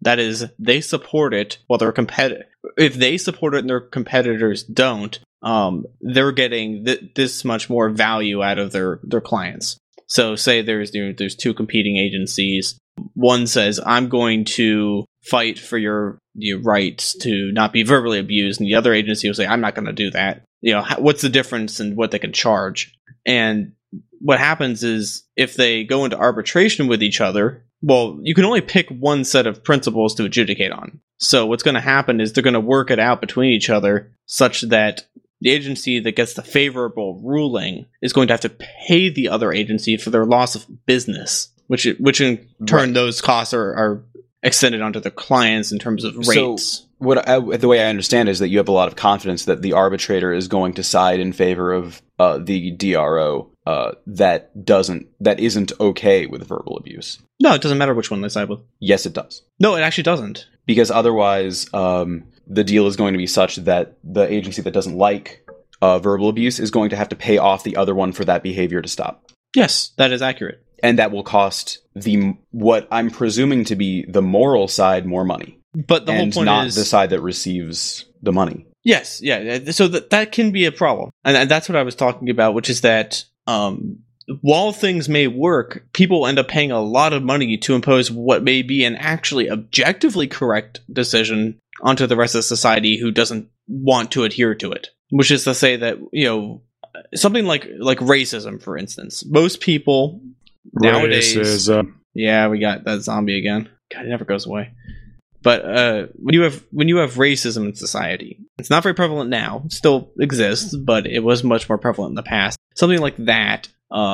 That is, they support it while their if they support it and their competitors don't, they're getting this much more value out of their clients. So say there's two competing agencies. One says, I'm going to fight for your rights to not be verbally abused, and the other agency will say, I'm not going to do that. What's the difference in what they can charge? And what happens is, if they go into arbitration with each other, well, you can only pick one set of principles to adjudicate on. So what's going to happen is they're going to work it out between each other such that the agency that gets the favorable ruling is going to have to pay the other agency for their loss of business, which in turn, those costs are extended onto the clients in terms of rates. So the way I understand is that you have a lot of confidence that the arbitrator is going to side in favor of the DRO that isn't okay with verbal abuse. No, it doesn't matter which one they side with. Yes, it does. No, it actually doesn't. Because otherwise, the deal is going to be such that the agency that doesn't like verbal abuse is going to have to pay off the other one for that behavior to stop. Yes, that is accurate. And that will cost what I'm presuming to be the moral side more money. But the whole point not is the side that receives the money. Yes, yeah. So that can be a problem. And that's what I was talking about, which is that while things may work, people end up paying a lot of money to impose what may be an actually objectively correct decision onto the rest of society who doesn't want to adhere to it. Which is to say that, something like racism, for instance. Most people nowadays... Racism. Yeah, we got that zombie again. God, it never goes away. But when you have racism in society, it's not very prevalent now. It still exists, but it was much more prevalent in the past. Something like that.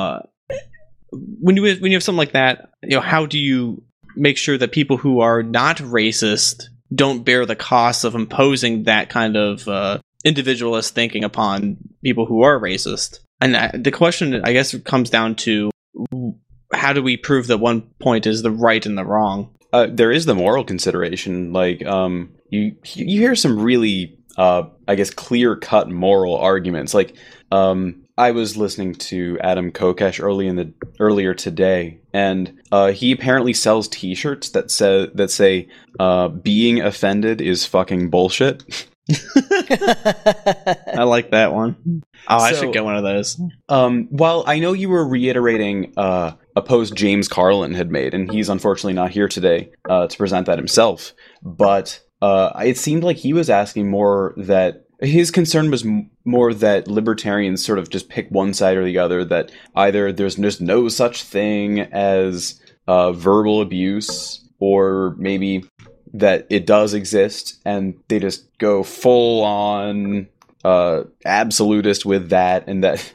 When you have something like that, how do you make sure that people who are not racist don't bear the cost of imposing that kind of individualist thinking upon people who are racist? And the question, I guess, comes down to, how do we prove that one point is the right and the wrong? There is the moral consideration. Like, you hear some really, I guess, clear-cut moral arguments. Like, I was listening to Adam Kokesh earlier today, and he apparently sells T-shirts that say being offended is fucking bullshit. I like that one. I should get one of those. While I know you were reiterating a post James Carlin had made, and he's unfortunately not here today to present that himself, but it seemed like he was asking more that his concern was more that libertarians sort of just pick one side or the other, that either there's just no such thing as verbal abuse, or maybe that it does exist and they just go full on absolutist with that, and that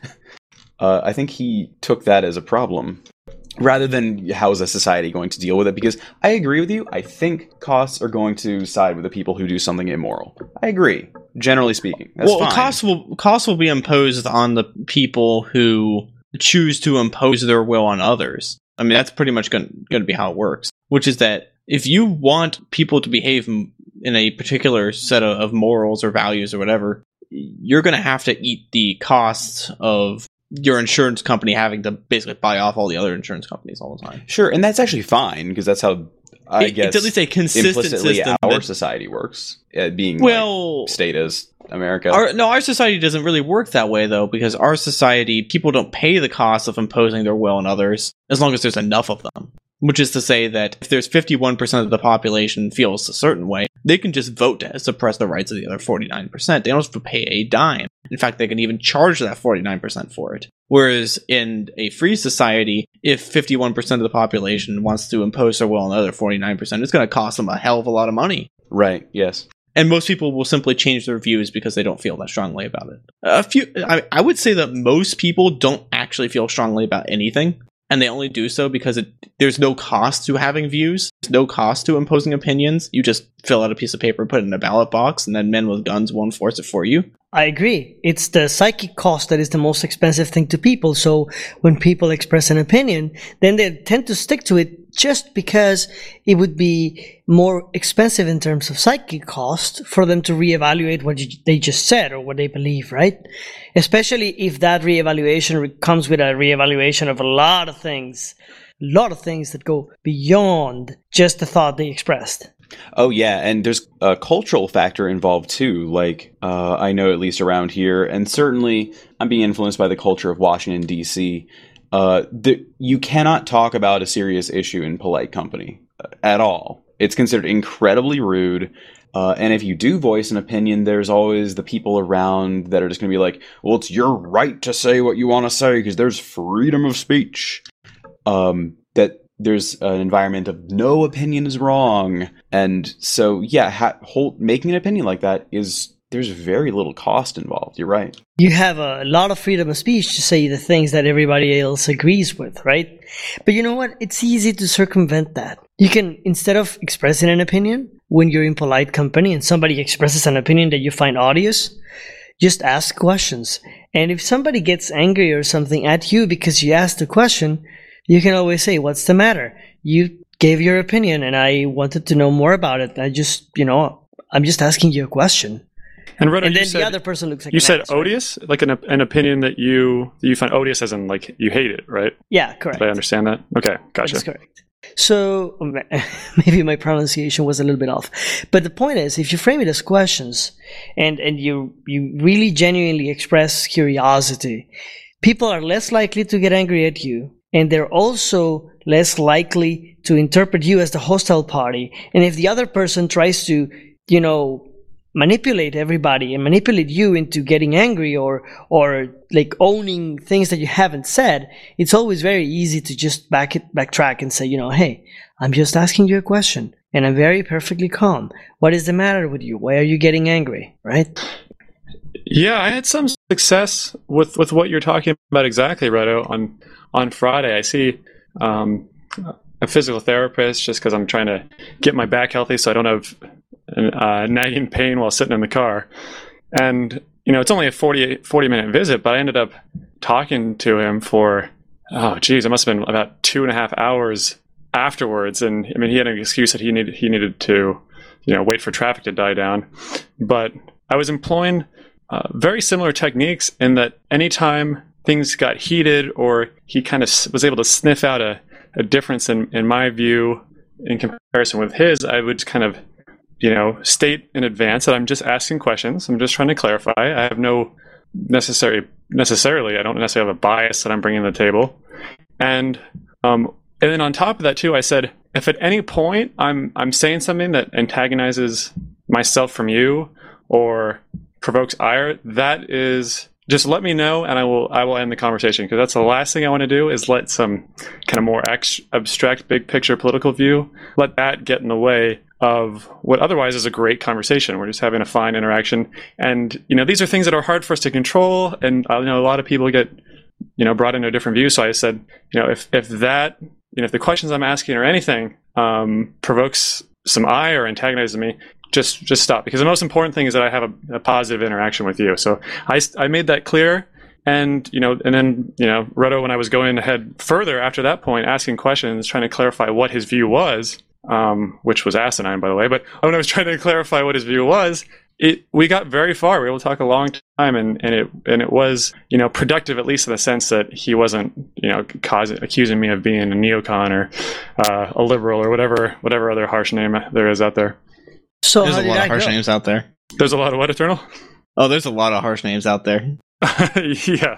I think he took that as a problem rather than how is a society going to deal with it. Because I agree with you. I think costs are going to side with the people who do something immoral. I agree, generally speaking. That's fine. Costs will be imposed on the people who choose to impose their will on others. I mean, that's pretty much going to be how it works, which is that if you want people to behave in a particular set of morals or values or whatever, you're going to have to eat the costs of your insurance company having to basically buy off all the other insurance companies all the time. Sure, and that's actually fine, because that's how I guess it's at least a consistent system. Our society works, being state as America. Our society doesn't really work that way, though, because our society, people don't pay the cost of imposing their will on others as long as there's enough of them. Which is to say that if there's 51% of the population feels a certain way, they can just vote to suppress the rights of the other 49%. They don't have to pay a dime. In fact, they can even charge that 49% for it. Whereas in a free society, if 51% of the population wants to impose their will on the other 49%, it's going to cost them a hell of a lot of money. Right, yes. And most people will simply change their views because they don't feel that strongly about it. I would say that most people don't actually feel strongly about anything. And they only do so because there's no cost to having views. There's no cost to imposing opinions. You just fill out a piece of paper, put it in a ballot box, and then men with guns will enforce it for you. I agree. It's the psychic cost that is the most expensive thing to people. So when people express an opinion, then they tend to stick to it just because it would be more expensive in terms of psychic cost for them to reevaluate what they just said or what they believe, right? Especially if that reevaluation comes with a reevaluation of a lot of things that go beyond just the thought they expressed. Oh yeah, and there's a cultural factor involved too. Like I know at least around here, and certainly I'm being influenced by the culture of Washington D.C. You cannot talk about a serious issue in polite company at all. It's considered incredibly rude. And if you do voice an opinion, there's always the people around that are just going to be like, well, it's your right to say what you want to say because there's freedom of speech. That there's an environment of no opinion is wrong. And so, yeah, making an opinion like that there's very little cost involved. You're right. You have a lot of freedom of speech to say the things that everybody else agrees with, right? But you know what? It's easy to circumvent that. You can, instead of expressing an opinion, when you're in polite company and somebody expresses an opinion that you find odious, just ask questions. And if somebody gets angry or something at you because you asked a question, you can always say, what's the matter? You gave your opinion and I wanted to know more about it. I'm just asking you a question. And Roto, and then the other person looks like you said odious, like an opinion that you find odious, as in like you hate it, right? Yeah, correct. Did I understand that? Okay, gotcha. That's correct. So maybe my pronunciation was a little bit off, but the point is, if you frame it as questions and you really genuinely express curiosity, people are less likely to get angry at you, and they're also less likely to interpret you as the hostile party. And if the other person tries to, manipulate everybody and manipulate you into getting angry or like owning things that you haven't said, it's always very easy to just backtrack and say, hey, I'm just asking you a question and I'm very perfectly calm. What is the matter with you? Why are you getting angry? Right? Yeah, I had some success with what you're talking about exactly, Reto. On Friday, I see a physical therapist just because I'm trying to get my back healthy so I don't have nagging pain while sitting in the car. And, it's only a 40-minute visit, but I ended up talking to him for, it must have been about 2.5 hours afterwards. And I mean, he had an excuse that he needed to, wait for traffic to die down. But I was employing very similar techniques in that anytime things got heated or he kind of was able to sniff out a difference in my view in comparison with his, I would kind of state in advance that I'm just asking questions. I'm just trying to clarify. I have no necessarily, I don't necessarily have a bias that I'm bringing to the table. And then on top of that too, I said, if at any point I'm saying something that antagonizes myself from you or provokes ire, that is, just let me know and I will end the conversation, because that's the last thing I want to do is let some kind of more abstract, big picture political view, let that get in the way of what otherwise is a great conversation. We're just having a fine interaction. And, these are things that are hard for us to control. And I know a lot of people get, brought into a different view. So I said, if the questions I'm asking or anything provokes some ire or antagonizes me, just stop. Because the most important thing is that I have a positive interaction with you. So I made that clear. And, then Reto, when I was going ahead further after that point, asking questions, trying to clarify what his view was, which was asinine, by the way. But when I was trying to clarify what his view was, we got very far. We were able to talk a long time, and it was productive, at least in the sense that he wasn't accusing me of being a neocon or a liberal or whatever other harsh name there is out there. So there's a lot of harsh names out there. There's a lot of what, Eternal? Oh, there's a lot of harsh names out there. Yeah.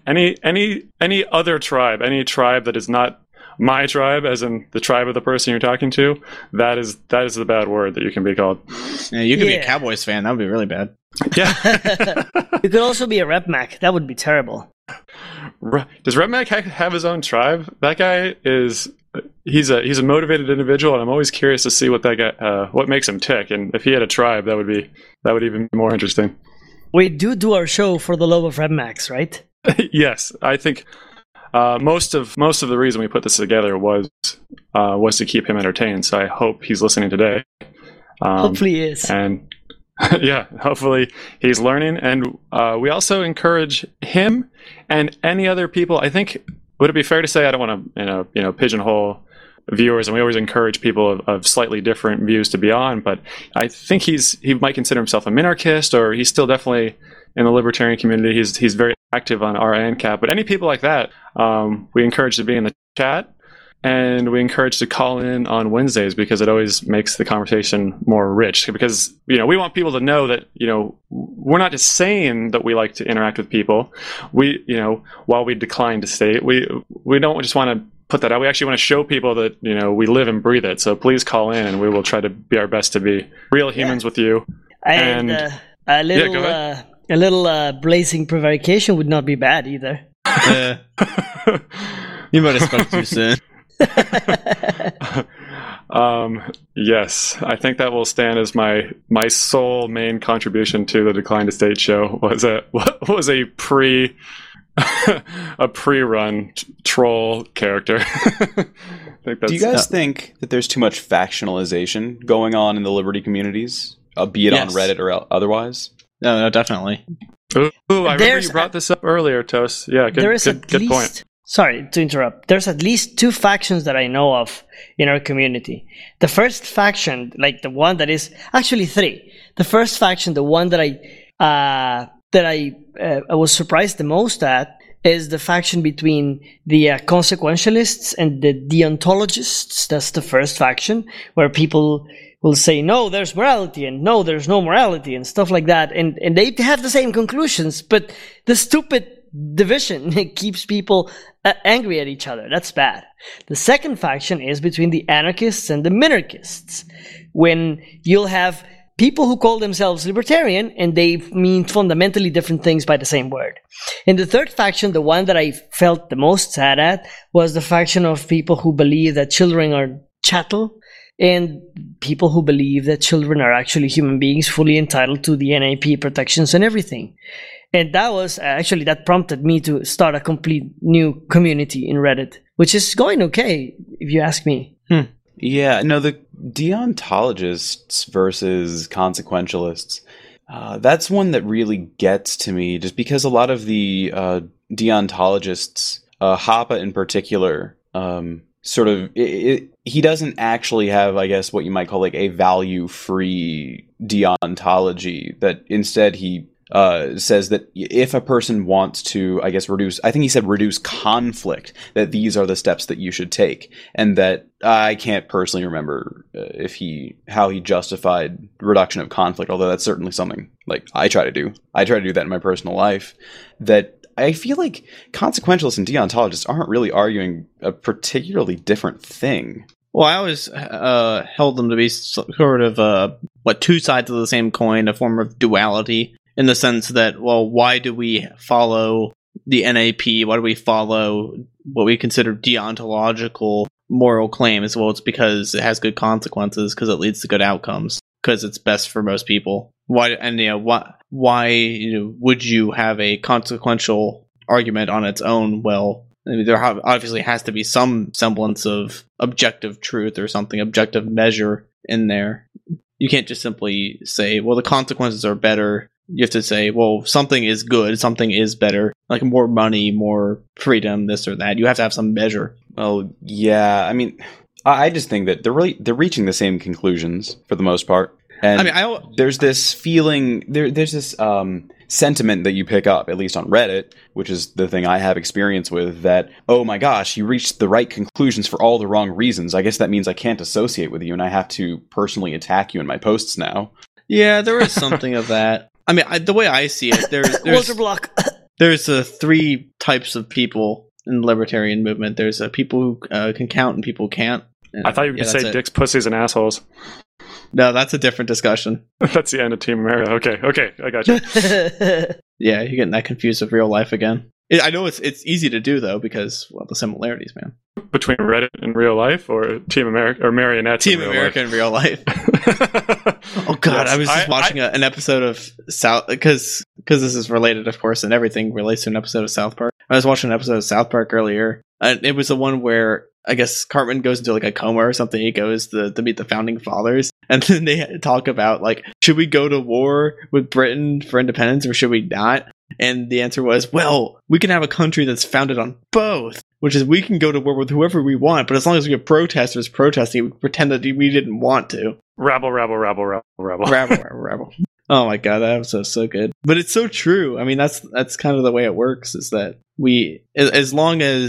Any other tribe, any tribe that is not my tribe, as in the tribe of the person you're talking to, that is the bad word that you can be called. Yeah, you could be a Cowboys fan. That would be really bad. Yeah. You could also be a Rep Mac. That would be terrible. Does Rep Mac have his own tribe? That guy he's a motivated individual, and I'm always curious to see what that guy what makes him tick. And if he had a tribe, that would even be more interesting. We do our show for the love of Rep Max, right? Yes, I think most of the reason we put this together was to keep him entertained. So I hope he's listening today. Hopefully he is. And yeah, hopefully he's learning. And we also encourage him and any other people. I think, would it be fair to say, I don't want to pigeonhole viewers, and we always encourage people of slightly different views to be on, but I think he might consider himself a minarchist, or he's still definitely in the libertarian community. He's very active on our ANCAP. But any people like that, we encourage to be in the chat. And we encourage to call in on Wednesdays because it always makes the conversation more rich. Because, we want people to know that, we're not just saying that we like to interact with people. We, while we decline to state, we don't just want to put that out. We actually want to show people that, we live and breathe it. So please call in and we will try to be our best to be real humans with you. And a little blazing prevarication would not be bad either. You might have spoken too soon. Yes, I think that will stand as my sole main contribution to the Decline to State show was a pre-run troll character. Do you guys think that there's too much factionalization going on in the Liberty communities, be it on Reddit or otherwise? No, definitely. Ooh, I remember you brought this up earlier, Toast. Yeah, good point. Sorry to interrupt. There's at least 2 factions that I know of in our community. The first faction, like the one that is actually 3. The first faction, the one that I was surprised the most at, is the faction between the consequentialists and the deontologists. That's the first faction, where people will say, no, there's morality, and no, there's no morality, and stuff like that. And they have the same conclusions, but the stupid division keeps people angry at each other. That's bad. The second faction is between the anarchists and the minarchists, when you'll have people who call themselves libertarian and they mean fundamentally different things by the same word. And the third faction, the one that I felt the most sad at, was the faction of people who believe that children are chattel, and people who believe that children are actually human beings fully entitled to the NAP protections and everything. And that was actually, that prompted me to start a complete new community in Reddit, which is going okay, if you ask me. Yeah, no, the deontologists versus consequentialists, that's one that really gets to me, just because a lot of the deontologists, Hoppe in particular, he doesn't actually have, I guess, what you might call like a value-free deontology, that instead he says that if a person wants to, I guess, reduce conflict, that these are the steps that you should take. And that I can't personally remember how he justified reduction of conflict, although that's certainly something like I try to do. I try to do that in my personal life. That I feel like consequentialists and deontologists aren't really arguing a particularly different thing. Well, I always held them to be sort of, 2 sides of the same coin, a form of duality. In the sense that, well, why do we follow the NAP? Why do we follow what we consider deontological moral claims? Well, it's because it has good consequences, because it leads to good outcomes, because it's best for most people. Why would you have a consequential argument on its own? Well, I mean, there obviously has to be some semblance of objective truth or something, objective measure in there. You can't just simply say, well, the consequences are better. You have to say, well, something is good, something is better, like more money, more freedom, this or that. You have to have some measure. Well, yeah, I mean, I just think that they're reaching the same conclusions for the most part. And I mean, there's this feeling, there's this sentiment that you pick up, at least on Reddit, which is the thing I have experience with, that, oh my gosh, you reached the right conclusions for all the wrong reasons. I guess that means I can't associate with you and I have to personally attack you in my posts now. Yeah, there is something of that. I mean, the way I see it, there's Walter Block. There's 3 types of people in the libertarian movement. There's people who can count and people who can't. And I thought you were going to say dicks, pussies, and assholes. No, that's a different discussion. That's the end of Team America. Okay, I got you. Yeah, you're getting that confused with real life again. I know it's easy to do, though, because, well, the similarities, man. Between Reddit and real life, or Team America, or marionettes Team America in real life. Oh, God, yes, I was just watching an episode of South... Because this is related, of course, and everything relates to an episode of South Park. I was watching an episode of South Park earlier, and it was the one where, I guess, Cartman goes into, like, a coma or something. He goes to meet the founding fathers, and then they talk about, like, should we go to war with Britain for independence, or should we not? And the answer was, well, we can have a country that's founded on both, which is we can go to war with whoever we want, but as long as we have protesters protesting, we pretend that we didn't want to. Rabble. Rabble. Oh my God, that episode's so good. But it's so true. I mean, that's kind of the way it works, is that as long as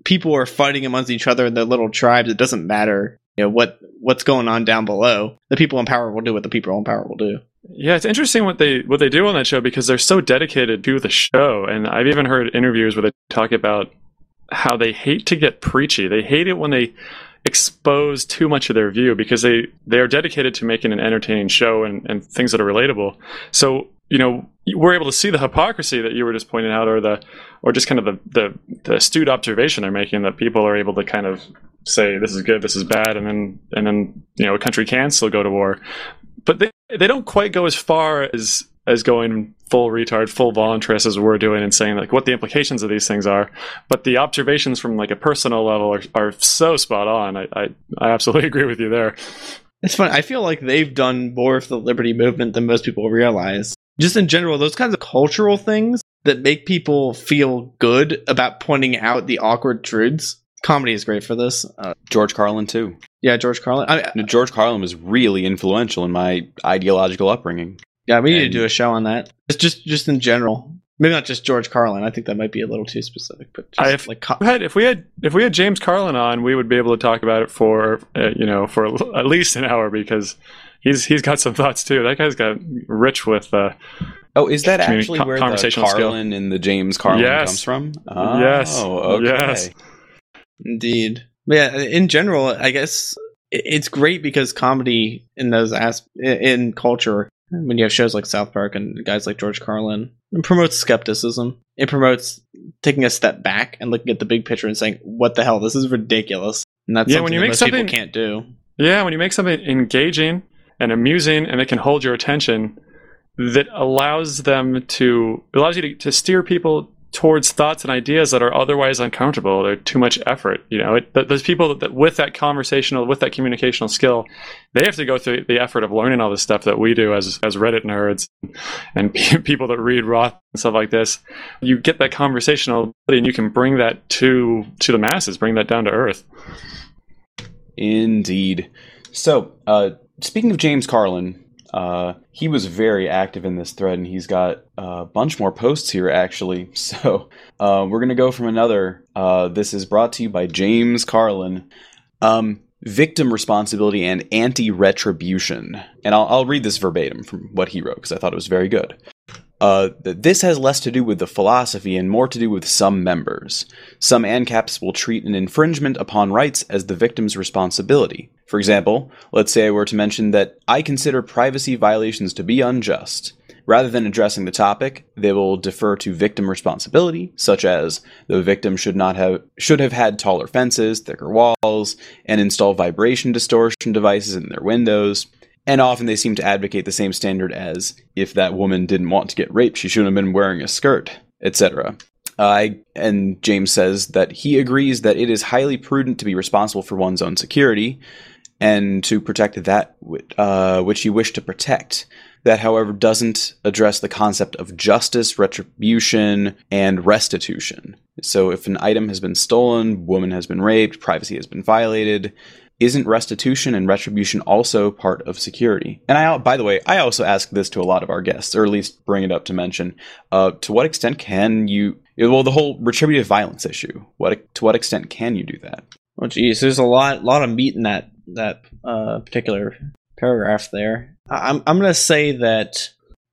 people are fighting amongst each other in their little tribes. It doesn't matter, what's going on down below. The people in power will do what the people in power will do. Yeah, it's interesting what they do on that show because they're so dedicated to the show. And I've even heard interviews where they talk about how they hate to get preachy. They hate it when they expose too much of their view because they are dedicated to making an entertaining show and things that are relatable. So, we're able to see the hypocrisy that you were just pointing out, or just kind of the astute observation they're making, that people are able to kind of say this is good, this is bad, and then a country can still go to war. But they don't quite go as far as going full retard, full voluntarist as we're doing, and saying like what the implications of these things are. But the observations from like a personal level are so spot on. I absolutely agree with you there. It's fun. I feel like they've done more of the liberty movement than most people realize. Just in general, those kinds of cultural things that make people feel good about pointing out the awkward truths. Comedy is great for this. George Carlin, too. Yeah, George Carlin. George Carlin was really influential in my ideological upbringing. Yeah, we need to do a show on that. Just in general. Maybe not just George Carlin. I think that might be a little too specific. But just if we had James Carlin on, we would be able to talk about it for for at least an hour because he's got some thoughts too. That guy's got rich with. Is that actually where the Carlin and the James Carlin comes from? Oh, yes. Okay. Yes. Indeed. Yeah. In general, I guess it's great because comedy in culture. When you have shows like South Park and guys like George Carlin, it promotes skepticism. It promotes taking a step back and looking at the big picture and saying, "What the hell? This is ridiculous." And that's something that most people can't do. Yeah, when you make something engaging and amusing, and it can hold your attention, that allows you to steer people towards thoughts and ideas that are otherwise uncomfortable. They're too much effort. Those people that with that communicational skill, they have to go through the effort of learning all this stuff that we do as Reddit nerds and people that read Roth and stuff like this. You get that conversational ability, and you can bring that to the masses, bring that down to earth. Indeed. So, speaking of James Carlin, he was very active in this thread, and he's got a bunch more posts here, actually. So we're going to go from another. This is brought to you by James Carlin. Victim responsibility and anti-retribution. And I'll read this verbatim from what he wrote, because I thought it was very good. This has less to do with the philosophy and more to do with some members. Some ANCAPs will treat an infringement upon rights as the victim's responsibility. For example, let's say I were to mention that I consider privacy violations to be unjust. Rather than addressing the topic, they will defer to victim responsibility, such as the victim should have had taller fences, thicker walls, and install vibration distortion devices in their windows. And often they seem to advocate the same standard as, if that woman didn't want to get raped, she shouldn't have been wearing a skirt, etc. And James says that he agrees that it is highly prudent to be responsible for one's own security, and to protect that which you wish to protect. That, however, doesn't address the concept of justice, retribution, and restitution. So if an item has been stolen, woman has been raped, privacy has been violated, isn't restitution and retribution also part of security? And by the way, I also ask this to a lot of our guests, or at least bring it up to mention, to what extent can you, the whole retributive violence issue, to what extent can you do that? Oh, geez, there's a lot of meat in that particular paragraph there. I'm going to say that,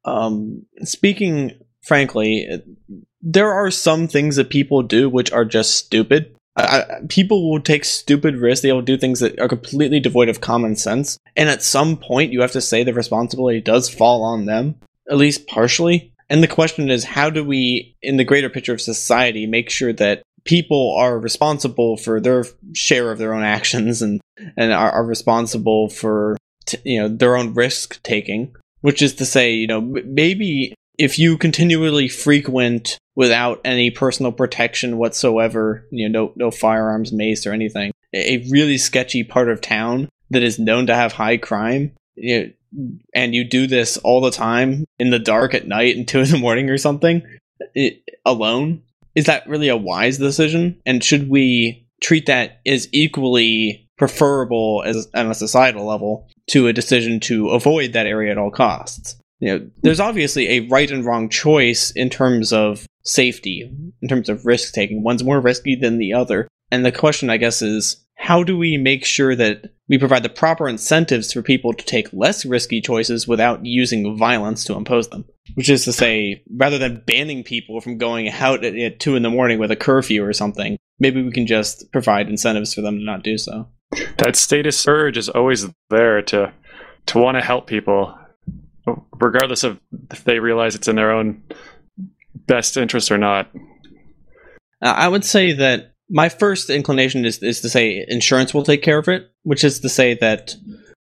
speaking frankly, there are some things that people do which are just stupid. People will take stupid risks. They will do things that are completely devoid of common sense. And at some point, you have to say the responsibility does fall on them, at least partially. And the question is, how do we, in the greater picture of society, make sure that people are responsible for their share of their own actions and are responsible for their own risk taking? Which is to say, maybe if you continually frequent without any personal protection whatsoever, no firearms, mace, or anything, a really sketchy part of town that is known to have high crime, and you do this all the time in the dark at night and 2 a.m. or something, alone, is that really a wise decision? And should we treat that as equally preferable as on a societal level to a decision to avoid that area at all costs? there's obviously a right and wrong choice in terms of safety, in terms of risk taking. One's more risky than the other. And the question, I guess, is how do we make sure that we provide the proper incentives for people to take less risky choices without using violence to impose them? Which is to say, rather than banning people from going out at 2 a.m. with a curfew or something, maybe we can just provide incentives for them to not do so. That status urge is always there to want to help people, regardless of if they realize it's in their own best interest or not. I would say that my first inclination is to say insurance will take care of it, which is to say that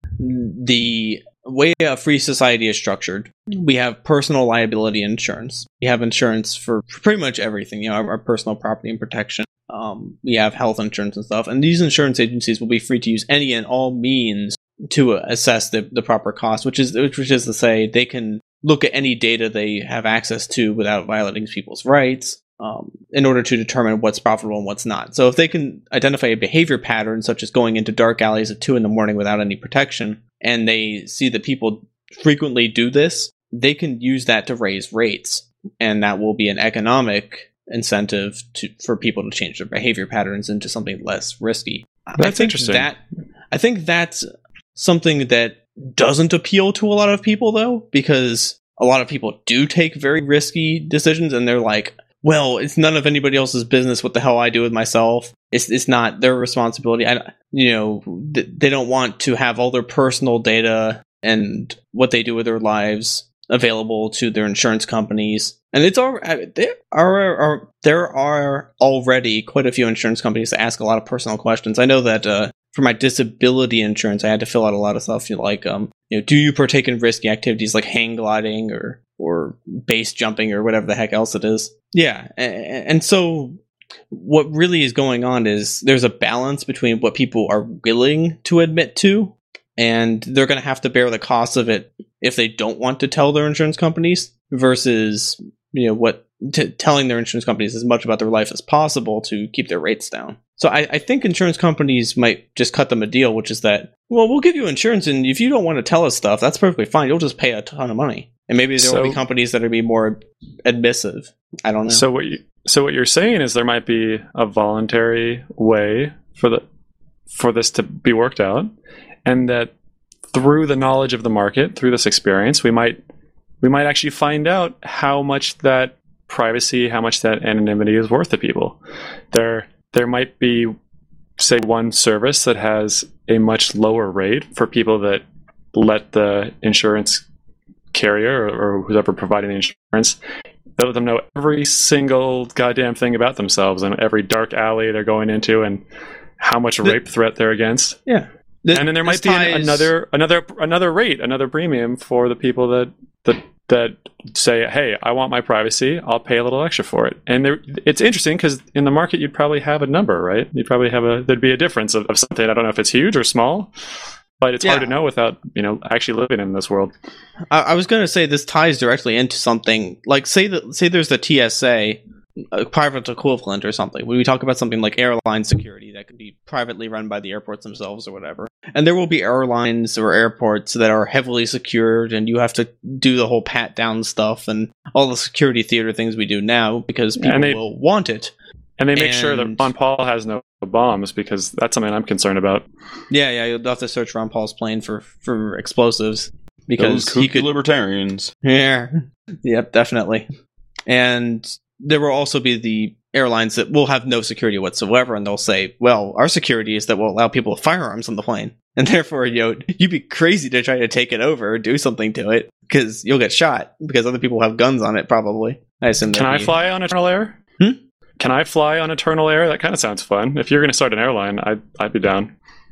the way a free society is structured, we have personal liability insurance. We have insurance for pretty much everything, our personal property and protection. We have health insurance and stuff. And these insurance agencies will be free to use any and all means to assess the proper cost, which is to say they can look at any data they have access to without violating people's rights. In order to determine what's profitable and what's not. So if they can identify a behavior pattern, such as going into dark alleys at 2 a.m. without any protection, and they see that people frequently do this, they can use that to raise rates. And that will be an economic incentive for people to change their behavior patterns into something less risky. That's interesting. I think that's something that doesn't appeal to a lot of people, though, because a lot of people do take very risky decisions, and they're like, well, it's none of anybody else's business what the hell I do with myself. It's not their responsibility. They don't want to have all their personal data and what they do with their lives available to their insurance companies. And there are already quite a few insurance companies that ask a lot of personal questions. I know that for my disability insurance, I had to fill out a lot of stuff like, do you partake in risky activities like hang gliding or base jumping or whatever the heck else it is? Yeah, and so what really is going on is there's a balance between what people are willing to admit to, and they're going to have to bear the cost of it if they don't want to tell their insurance companies, versus telling their insurance companies as much about their life as possible to keep their rates down. So I think insurance companies might just cut them a deal, which is that, well, we'll give you insurance, and if you don't want to tell us stuff, that's perfectly fine. You'll just pay a ton of money. And maybe there will be companies that are be more admissive. I don't know. So what you're saying is there might be a voluntary way for this to be worked out, and that through the knowledge of the market, through this experience, we might actually find out how much that privacy, how much that anonymity is worth to people. There might be, say, one service that has a much lower rate for people that let the insurance carrier or whoever providing the insurance, they let them know every single goddamn thing about themselves and every dark alley they're going into and how much rape threat they're against. Yeah. And then there might be another rate, another premium for the people that say, hey, I want my privacy, I'll pay a little extra for it. And it's interesting because in the market you'd probably have a number, right? You'd probably have there'd be a difference of something. I don't know if it's huge or small, but it's hard to know without actually living in this world. I was going to say this ties directly into something like say there's the TSA, a private equivalent or something. When we talk about something like airline security that could be privately run by the airports themselves or whatever, and there will be airlines or airports that are heavily secured, and you have to do the whole pat down stuff and all the security theater things we do now because people will want it. And they make sure that Ron Paul has no bombs, because that's something I'm concerned about. Yeah, you'll have to search Ron Paul's plane for explosives, because those he could libertarians. Yeah, yep, definitely. And there will also be the airlines that will have no security whatsoever, and they'll say, well, our security is that we'll allow people with firearms on the plane, and therefore, you'd be crazy to try to take it over or do something to it, because you'll get shot, because other people have guns on it, probably. I assume. Can I fly on Eternal Air? Can I fly on Eternal Air? That kind of sounds fun. If you're going to start an airline, I'd be down.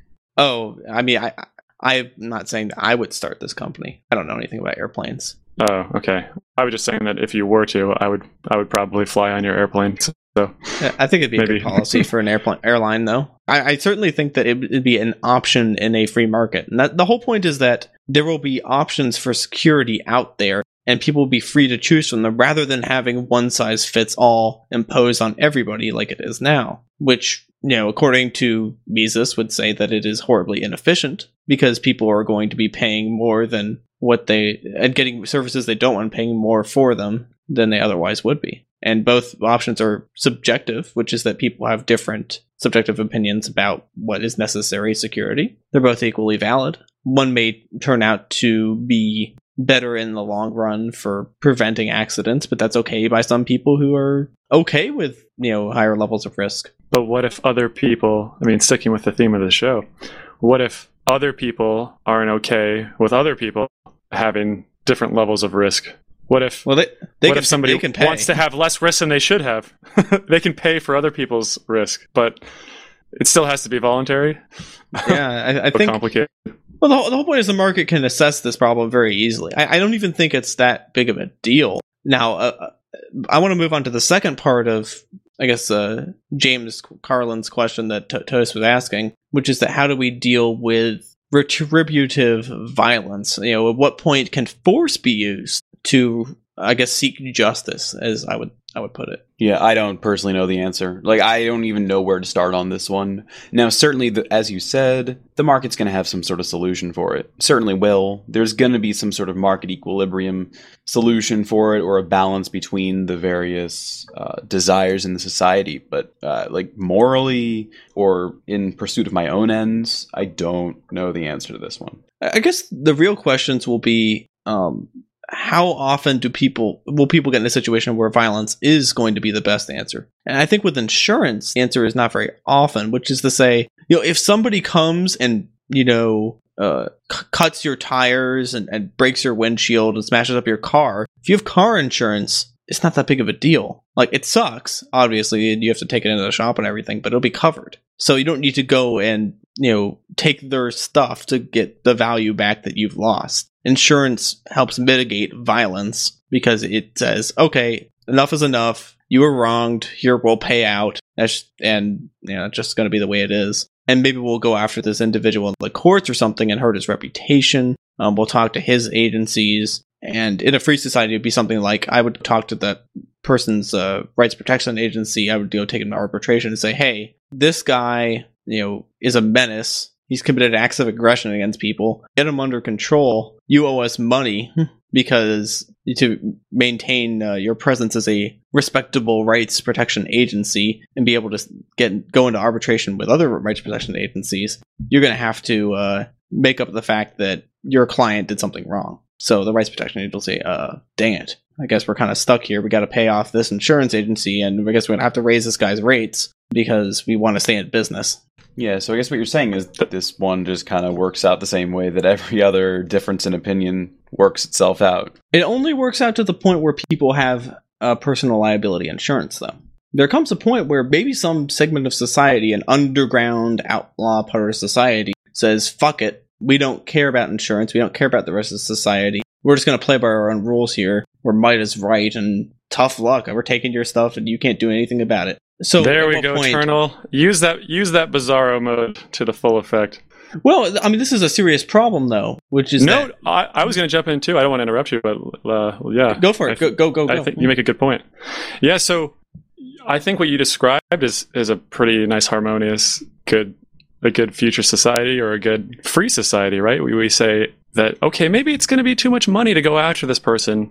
Oh, I mean, I'm not saying that I would start this company. I don't know anything about airplanes. Oh, okay. I was just saying that if you were to, I would probably fly on your airplane. So I think it'd be a good policy for an airline, though. I certainly think that it'd be an option in a free market. And the whole point is that there will be options for security out there, and people will be free to choose from them rather than having one size fits all imposed on everybody like it is now, which, according to Mises, would say that it is horribly inefficient because people are going to be paying more than getting services they don't want, paying more for them than they otherwise would be. And both options are subjective, which is that people have different subjective opinions about what is necessary security. They're both equally valid. One may turn out to be better in the long run for preventing accidents, but that's okay by some people who are okay with, higher levels of risk. But what if other people, sticking with the theme of the show, what if other people aren't okay with other people having different levels of risk? What if if somebody wants to have less risk than they should have? They can pay for other people's risk, but it still has to be voluntary. Yeah, I think complicated. Well, the whole point is the market can assess this problem very easily. I don't even think it's that big of a deal. Now, I want to move on to the second part of, I guess, James Carlin's question that Toast was asking, which is that how do we deal with retributive violence? At what point can force be used to, I guess, seek justice, as I would put it? Yeah, I don't personally know the answer. I don't even know where to start on this one. Now, certainly, as you said, the market's going to have some sort of solution for it. Certainly will. There's going to be some sort of market equilibrium solution for it, or a balance between the various desires in the society. But morally or in pursuit of my own ends, I don't know the answer to this one. I guess the real questions will be, how often will people get in a situation where violence is going to be the best answer? And I think with insurance, the answer is not very often, which is to say, if somebody comes and, cuts your tires and breaks your windshield and smashes up your car, if you have car insurance, it's not that big of a deal. It sucks, obviously, and you have to take it into the shop and everything, but it'll be covered. So you don't need to go and, take their stuff to get the value back that you've lost. Insurance helps mitigate violence because it says, okay, enough is enough. You were wronged. Here, we'll pay out. It's just going to be the way it is. And maybe we'll go after this individual in the courts or something and hurt his reputation. We'll talk to his agencies. And in a free society, it'd be something like I would talk to that person's rights protection agency. I would go take him to arbitration and say, hey, this guy, is a menace. He's committed acts of aggression against people. Get him under control. You owe us money because to maintain your presence as a respectable rights protection agency and be able to go into arbitration with other rights protection agencies, you're going to have to make up the fact that your client did something wrong. So the rights protection agency will say, dang it, I guess we're kind of stuck here. We got to pay off this insurance agency, and I guess we're going to have to raise this guy's rates because we want to stay in business. Yeah, so I guess what you're saying is that this one just kind of works out the same way that every other difference in opinion works itself out. It only works out to the point where people have personal liability insurance, though. There comes a point where maybe some segment of society, an underground outlaw part of society, says, fuck it, we don't care about insurance, we don't care about the rest of society. We're just going to play by our own rules here, where might is right, and tough luck, we're taking your stuff and you can't do anything about it. So there we go, Eternal. Use that Bizarro mode to the full effect. Well, this is a serious problem, though, which is I was going to jump in too. I don't want to interrupt you, but yeah, go for it. Go. I think you make a good point. Yeah, so I think what you described is a pretty nice, harmonious, a good future society or a good free society, right? We say that okay, maybe it's going to be too much money to go after this person.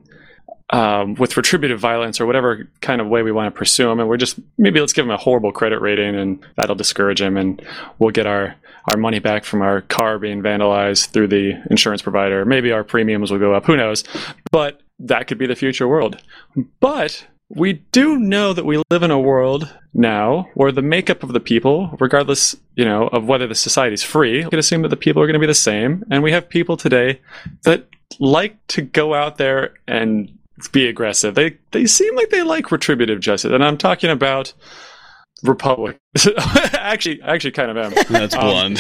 With retributive violence or whatever kind of way we want to pursue him, and maybe let's give him a horrible credit rating, and that'll discourage him, and we'll get our money back from our car being vandalized through the insurance provider. Maybe our premiums will go up. Who knows? But that could be the future world. But we do know that we live in a world now where the makeup of the people, regardless, of whether the society's free, we can assume that the people are going to be the same, and we have people today that like to go out there and be aggressive. They seem like they like retributive justice, and I'm talking about Republicans. actually, kind of am. That's blunt.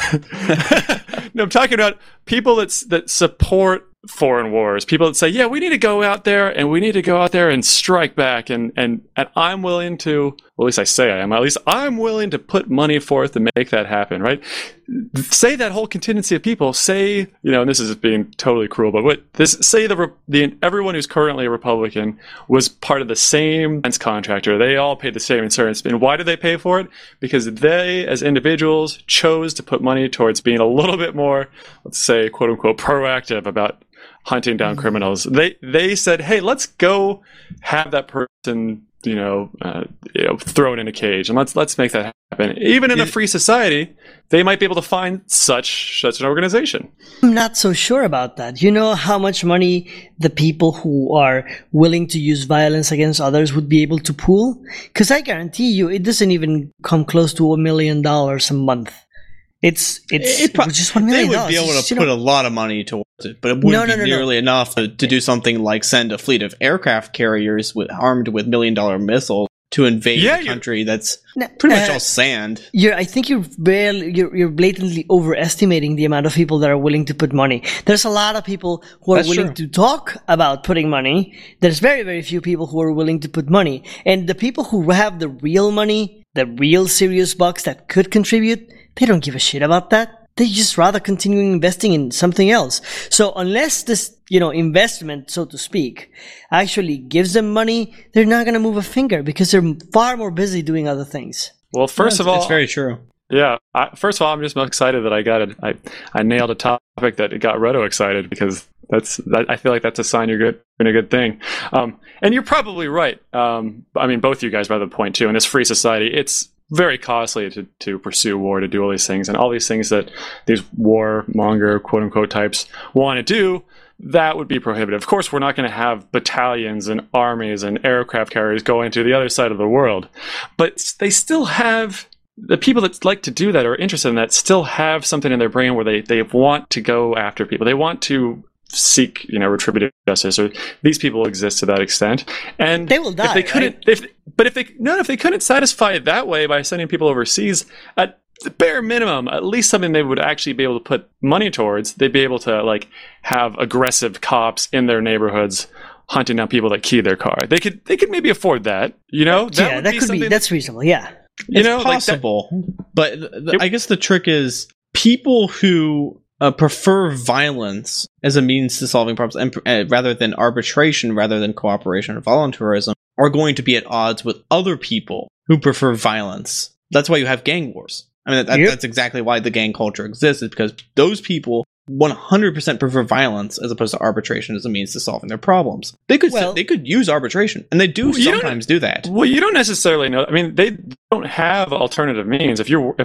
No, I'm talking about people that support foreign wars. People that say, yeah, we need to go out there and strike back, and I'm willing to. Well, at least I say I am. At least I'm willing to put money forth to make that happen. Right? Say that whole contingency of people. Say, and this is being totally cruel, but say the everyone who's currently a Republican was part of the same defense contractor. They all paid the same insurance, and why did they pay for it? Because they, as individuals, chose to put money towards being a little bit more, let's say, quote unquote, proactive about hunting down criminals. They said, hey, let's go have that person, thrown in a cage, and let's make that happen. Even in a free society, they might be able to find such an organization. I'm not so sure about that. You know how much money the people who are willing to use violence against others would be able to pool? Because I guarantee you, it doesn't even come close to $1 million a month. It's just $1 million. They would be able to put a lot of money towards it, but it wouldn't be nearly enough to do something like send a fleet of aircraft carriers armed with $1 million missiles to invade a country that's pretty much all sand. I think you're blatantly overestimating the amount of people that are willing to put money. There's a lot of people who are willing to talk about putting money. There's very, very few people who are willing to put money. And the people who have the real money, the real serious bucks that could contribute, they don't give a shit about that. They just rather continue investing in something else. So unless this, investment, so to speak, actually gives them money, they're not going to move a finger because they're far more busy doing other things. Well, first of all, it's very true. Yeah. First of all, I'm just excited that I got it. I nailed a topic that got Roto excited, because I feel like that's a sign you're doing a good thing. And you're probably right. Both of you guys by the point too. In this free society, it's very costly to pursue war, to do all these things, and all these things that these warmonger, quote unquote, types want to do. That would be prohibitive. Of course, we're not going to have battalions and armies and aircraft carriers going to the other side of the world, but they still have, the people that like to do that or are interested in that still have something in their brain where they want to go after people. They want to seek, retributive justice, or these people exist to that extent, and they will die. If they couldn't, right? if they couldn't satisfy it that way by sending people overseas, at the bare minimum, at least something they would actually be able to put money towards. They'd be able to have aggressive cops in their neighborhoods hunting down people that key their car. They could maybe afford that. That could be. That's reasonable. Yeah, it's possible, but I guess the trick is people who prefer violence as a means to solving problems, and rather than arbitration, rather than cooperation or voluntarism, are going to be at odds with other people who prefer violence. That's why you have gang wars. That's exactly why the gang culture exists, is because those people 100% prefer violence as opposed to arbitration as a means to solving their problems. They could use arbitration, and they do sometimes do that. Well, you don't necessarily know. They don't have alternative means.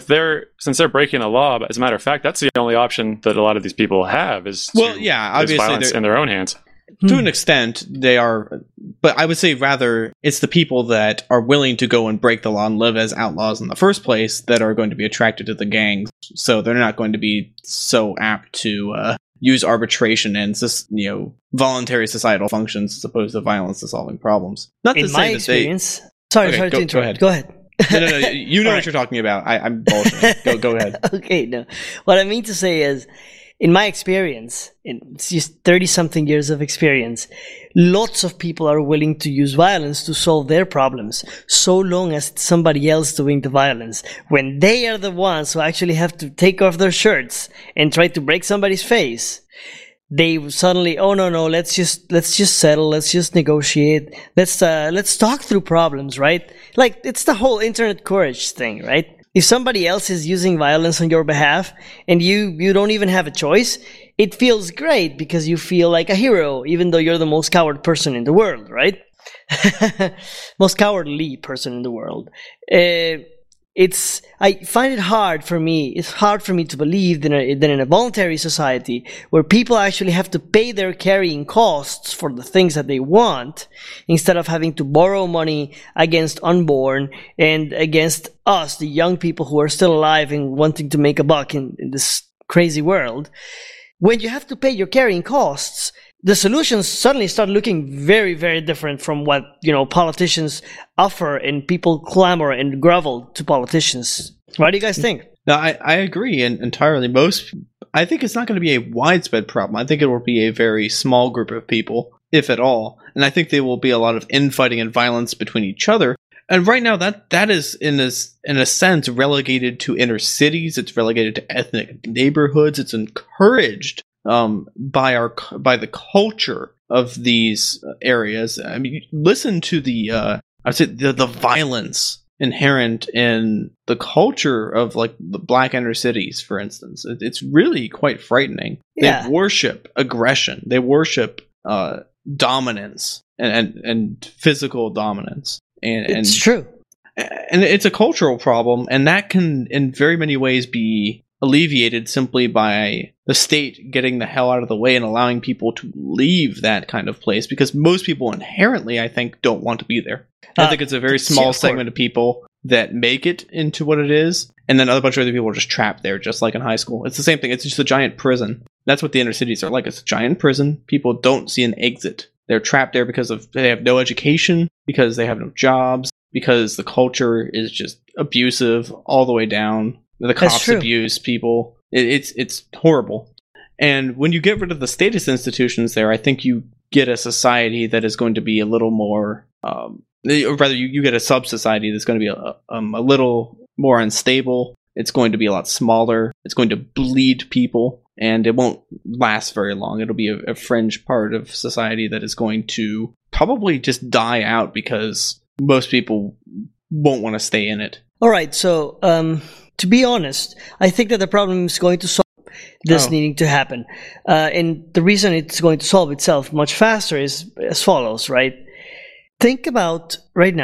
Since they're breaking the law, as a matter of fact, that's the only option that a lot of these people have is obviously violence in their own hands. To an extent, they are, but I would say rather it's the people that are willing to go and break the law and live as outlaws in the first place that are going to be attracted to the gangs. So they're not going to be so apt to use arbitration and voluntary societal functions as opposed to violence to solving problems. Not to in say my that experience. Sorry to interrupt. Go ahead. No. You know what you're talking about. I'm bullshitting. Go ahead. Okay, no. What I mean to say is, in my experience, it's just 30-something years of experience, lots of people are willing to use violence to solve their problems, so long as it's somebody else doing the violence. When they are the ones who actually have to take off their shirts and try to break somebody's face, they suddenly, oh no, let's just settle, let's just negotiate, let's talk through problems, right? Like, it's the whole internet courage thing, right? If somebody else is using violence on your behalf and you don't even have a choice, it feels great because you feel like a hero, even though you're the most coward person in the world, right? Most cowardly person in the world. I find it hard for me. It's hard for me to believe that in a voluntary society where people actually have to pay their carrying costs for the things that they want, instead of having to borrow money against unborn and against us, the young people who are still alive and wanting to make a buck in this crazy world. When you have to pay your carrying costs, the solutions suddenly start looking very, very different from what, politicians offer, and people clamor and grovel to politicians. What do you guys think? No, I agree entirely. I think it's not going to be a widespread problem. I think it will be a very small group of people, if at all. And I think there will be a lot of infighting and violence between each other. And right now, that is in a sense relegated to inner cities. It's relegated to ethnic neighborhoods. It's encouraged by the culture of these areas. Listen to the violence inherent in the culture of like the black inner cities, for instance. It's really quite frightening. Yeah. They worship aggression. They worship dominance and physical dominance. It's true. And it's a cultural problem, and that can, in very many ways, be alleviated simply by the state getting the hell out of the way and allowing people to leave that kind of place, because most people inherently, I think, don't want to be there. I think it's a very small segment of people that make it into what it is, and then a bunch of other people are just trapped there, just like in high school. It's the same thing. It's just a giant prison. That's what the inner cities are like. It's a giant prison. People don't see an exit. They're trapped there because they have no education, because they have no jobs, because the culture is just abusive all the way down. The cops abuse people. It's horrible. And when you get rid of the status institutions there, I think you get a society that is going to be a little more, or rather, you get a sub-society that's going to be a little more unstable. It's going to be a lot smaller. It's going to bleed people, and it won't last very long. It'll be a fringe part of society that is going to probably just die out because most people won't want to stay in it. All right, so to be honest, I think that the problem is going to solve this needing to happen. And the reason it's going to solve itself much faster is as follows, right? Think about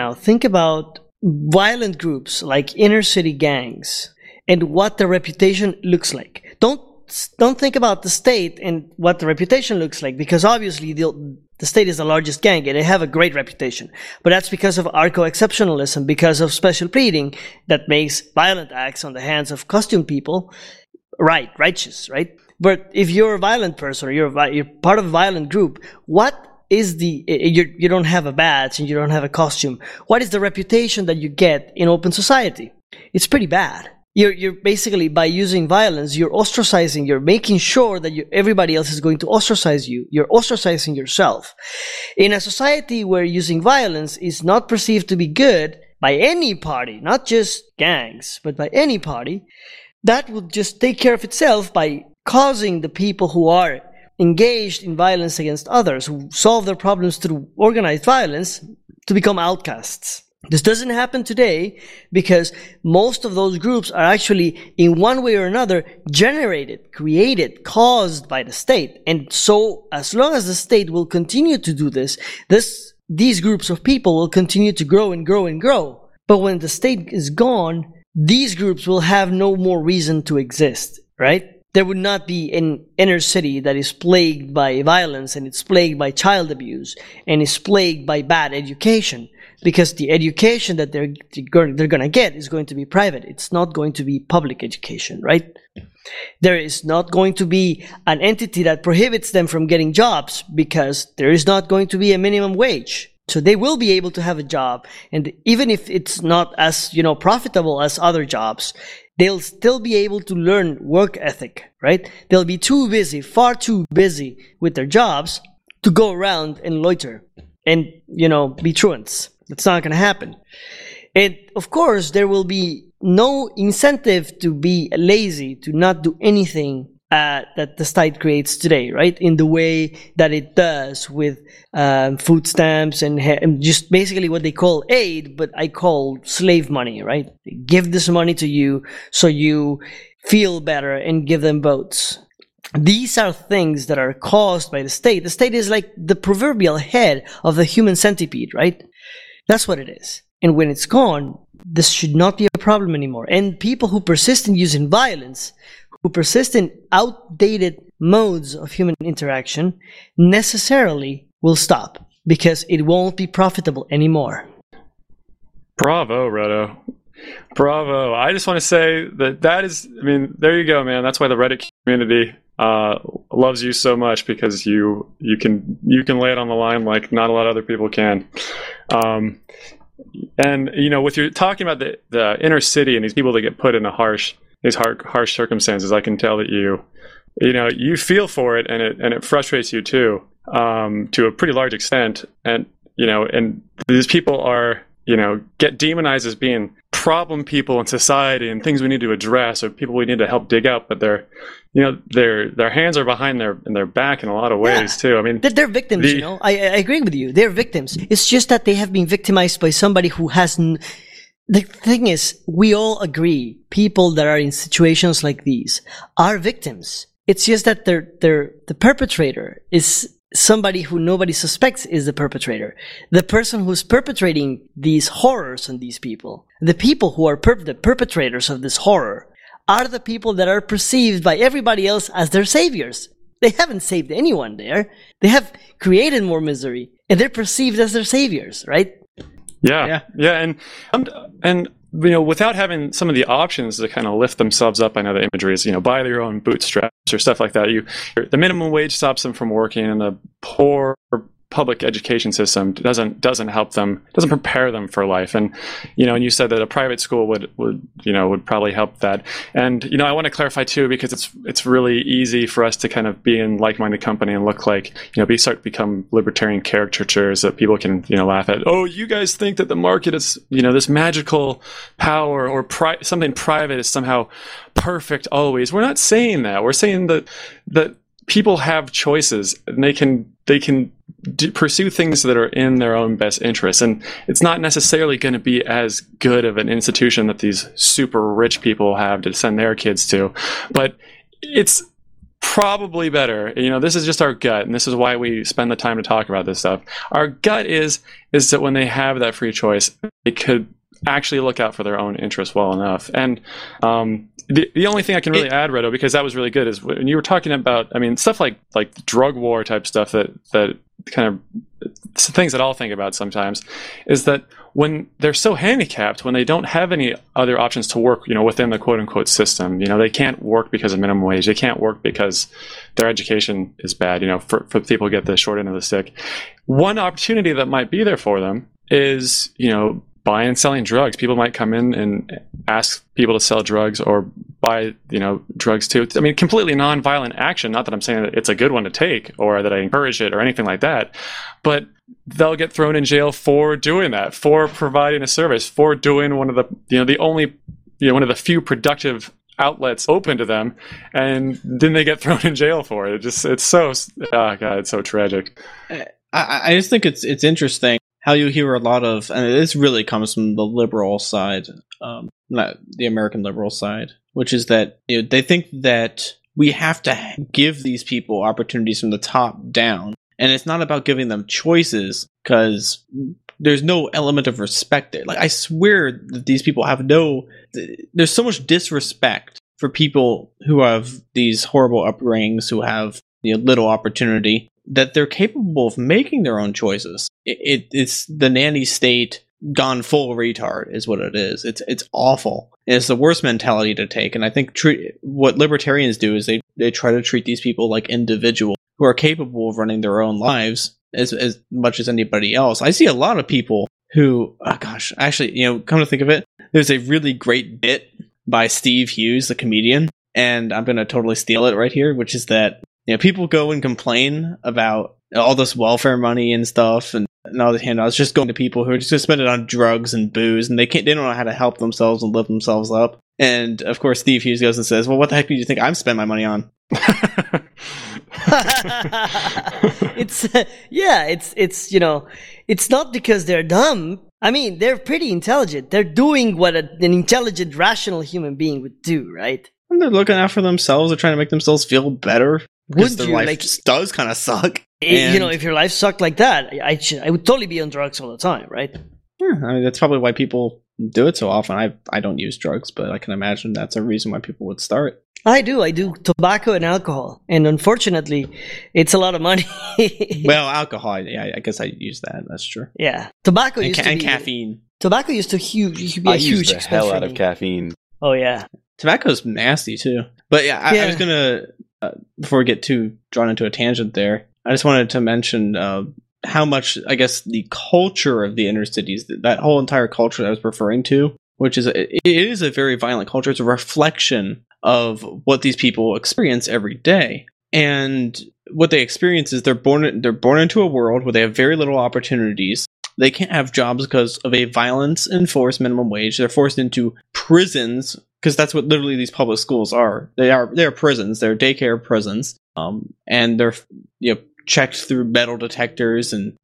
violent groups like inner city gangs and what their reputation looks like. Don't think about the state and what the reputation looks like, because obviously the state is the largest gang and they have a great reputation. But that's because of arco-exceptionalism, because of special pleading that makes violent acts on the hands of costumed people righteous, right? But if you're a violent person or you're part of a violent group, what is you don't have a badge and you don't have a costume. What is the reputation that you get in open society? It's pretty bad. You're basically, by using violence, you're ostracizing, you're making sure that everybody else is going to ostracize you. You're ostracizing yourself. In a society where using violence is not perceived to be good by any party, not just gangs, but by any party, that would just take care of itself by causing the people who are engaged in violence against others, who solve their problems through organized violence, to become outcasts. This doesn't happen today because most of those groups are actually, in one way or another, created, caused by the state. And so, as long as the state will continue to do these groups of people will continue to grow and grow and grow. But when the state is gone, these groups will have no more reason to exist, right? There would not be an inner city that is plagued by violence and it's plagued by child abuse and is plagued by bad education. Because the education that they're going to get is going to be private. It's not going to be public education, right? There is not going to be an entity that prohibits them from getting jobs because there is not going to be a minimum wage. So they will be able to have a job. And even if it's not as, profitable as other jobs, they'll still be able to learn work ethic, right? They'll be far too busy with their jobs to go around and loiter and, be truants. That's not going to happen. And of course, there will be no incentive to be lazy, to not do anything that the state creates today, right? In the way that it does with food stamps and just basically what they call aid, but I call slave money, right? They give this money to you so you feel better and give them votes. These are things that are caused by the state. The state is like the proverbial head of the human centipede, right? That's what it is. And when it's gone, this should not be a problem anymore. And people who persist in using violence, who persist in outdated modes of human interaction, necessarily will stop because it won't be profitable anymore. Bravo, Reto. Bravo. I just want to say that is, there you go, man. That's why the Reddit community loves you so much, because you can lay it on the line like not a lot of other people can. And with your talking about the inner city and these people that get put in harsh circumstances, I can tell that you feel for it, and it frustrates you too, to a pretty large extent. And these people are get demonized as being problem people in society and things we need to address or people we need to help dig up, but their hands are behind their back in a lot of ways too. They're victims. I agree with you. They're victims. It's just that they have been victimized by somebody who has the thing is, we all agree people that are in situations like these are victims. It's just that the perpetrator is somebody who nobody suspects is the perpetrator. The person who's perpetrating these horrors on these people, the people who are the perpetrators of this horror, are the people that are perceived by everybody else as their saviors. They haven't saved anyone there. They have created more misery, and they're perceived as their saviors, right? Yeah. And you know, without having some of the options to kind of lift themselves up, I know the imagery is, you know, buy their own bootstraps or stuff like that. The minimum wage stops them from working, and the poor public education system doesn't help them, doesn't prepare them for life. And you know, and you said that a private school would probably help that. And you know, I want to clarify too, because it's really easy for us to kind of be in like-minded company and look like, you know, start to become libertarian caricatures that people can, you know, laugh at. Oh, you guys think that the market is, you know, this magical power, or something private is somehow perfect always. We're not saying that. We're saying that people have choices, and they can pursue things that are in their own best interest. And it's not necessarily going to be as good of an institution that these super rich people have to send their kids to, but it's probably better. You know, this is just our gut, and this is why we spend the time to talk about this stuff. Our gut is that when they have that free choice, they could actually look out for their own interests well enough. And the only thing I can really add, Reto, because that was really good, is when you were talking about, I mean, stuff like drug war type stuff that kind of things that I'll think about sometimes, is that when they're so handicapped, when they don't have any other options to work, you know, within the quote unquote system, you know, they can't work because of minimum wage, they can't work because their education is bad, you know, for people who get the short end of the stick. One opportunity that might be there for them is, you know, buying and selling drugs. People might come in and ask people to sell drugs or buy, you know, drugs too. I mean, completely non-violent action. Not that I'm saying that it's a good one to take or that I encourage it or anything like that, but they'll get thrown in jail for doing that, for providing a service, for doing one of the, you know, the only, you know, one of the few productive outlets open to them, and then they get thrown in jail for it. It's so, oh God, it's so tragic. I just think it's interesting how you hear a lot of, and this really comes from the liberal side, not the American liberal side, which is that, you know, they think that we have to give these people opportunities from the top down, and it's not about giving them choices, because there's no element of respect there. Like, I swear that these people have there's so much disrespect for people who have these horrible upbringings, who have, you know, little opportunity, that they're capable of making their own choices. It's the nanny state gone full retard is what it is. It's awful. And it's the worst mentality to take. And I think what libertarians do is they try to treat these people like individuals who are capable of running their own lives as much as anybody else. I see a lot of people who, oh gosh, actually, you know, come to think of it, there's a really great bit by Steve Hughes, the comedian, and I'm going to totally steal it right here, which is that, you know, people go and complain about all this welfare money and stuff, and all the handouts just going to people who are just going to spend it on drugs and booze, and they don't know how to help themselves and lift themselves up. And of course, Steve Hughes goes and says, "Well, what the heck do you think I've spent my money on?" It's you know, it's not because they're dumb. I mean, they're pretty intelligent. They're doing what an intelligent, rational human being would do, right? And they're looking out for themselves. They're trying to make themselves feel better. Would their you life like? just does kind of suck. You know, if your life sucked like that, I would totally be on drugs all the time, right? Yeah, I mean, that's probably why people do it so often. I don't use drugs, but I can imagine that's a reason why people would start. I do tobacco and alcohol, and unfortunately, it's a lot of money. Well, alcohol, yeah, I guess I use that. That's true. Yeah, tobacco and, used to be, caffeine. Tobacco used to be a huge use the expense hell for out me. of caffeine. Oh yeah, Tobacco's nasty too. But yeah, I was gonna before we get too drawn into a tangent there, I just wanted to mention how much, I guess, the culture of the inner cities, that whole entire culture that I was referring to, which is it is a very violent culture. It's a reflection of what these people experience every day, and what they experience is they're born into a world where they have very little opportunities. They can't have jobs because of a violence-enforced minimum wage. They're forced into prisons, because that's what literally these public schools are. They're prisons. They're daycare prisons, and they're checked through metal detectors, and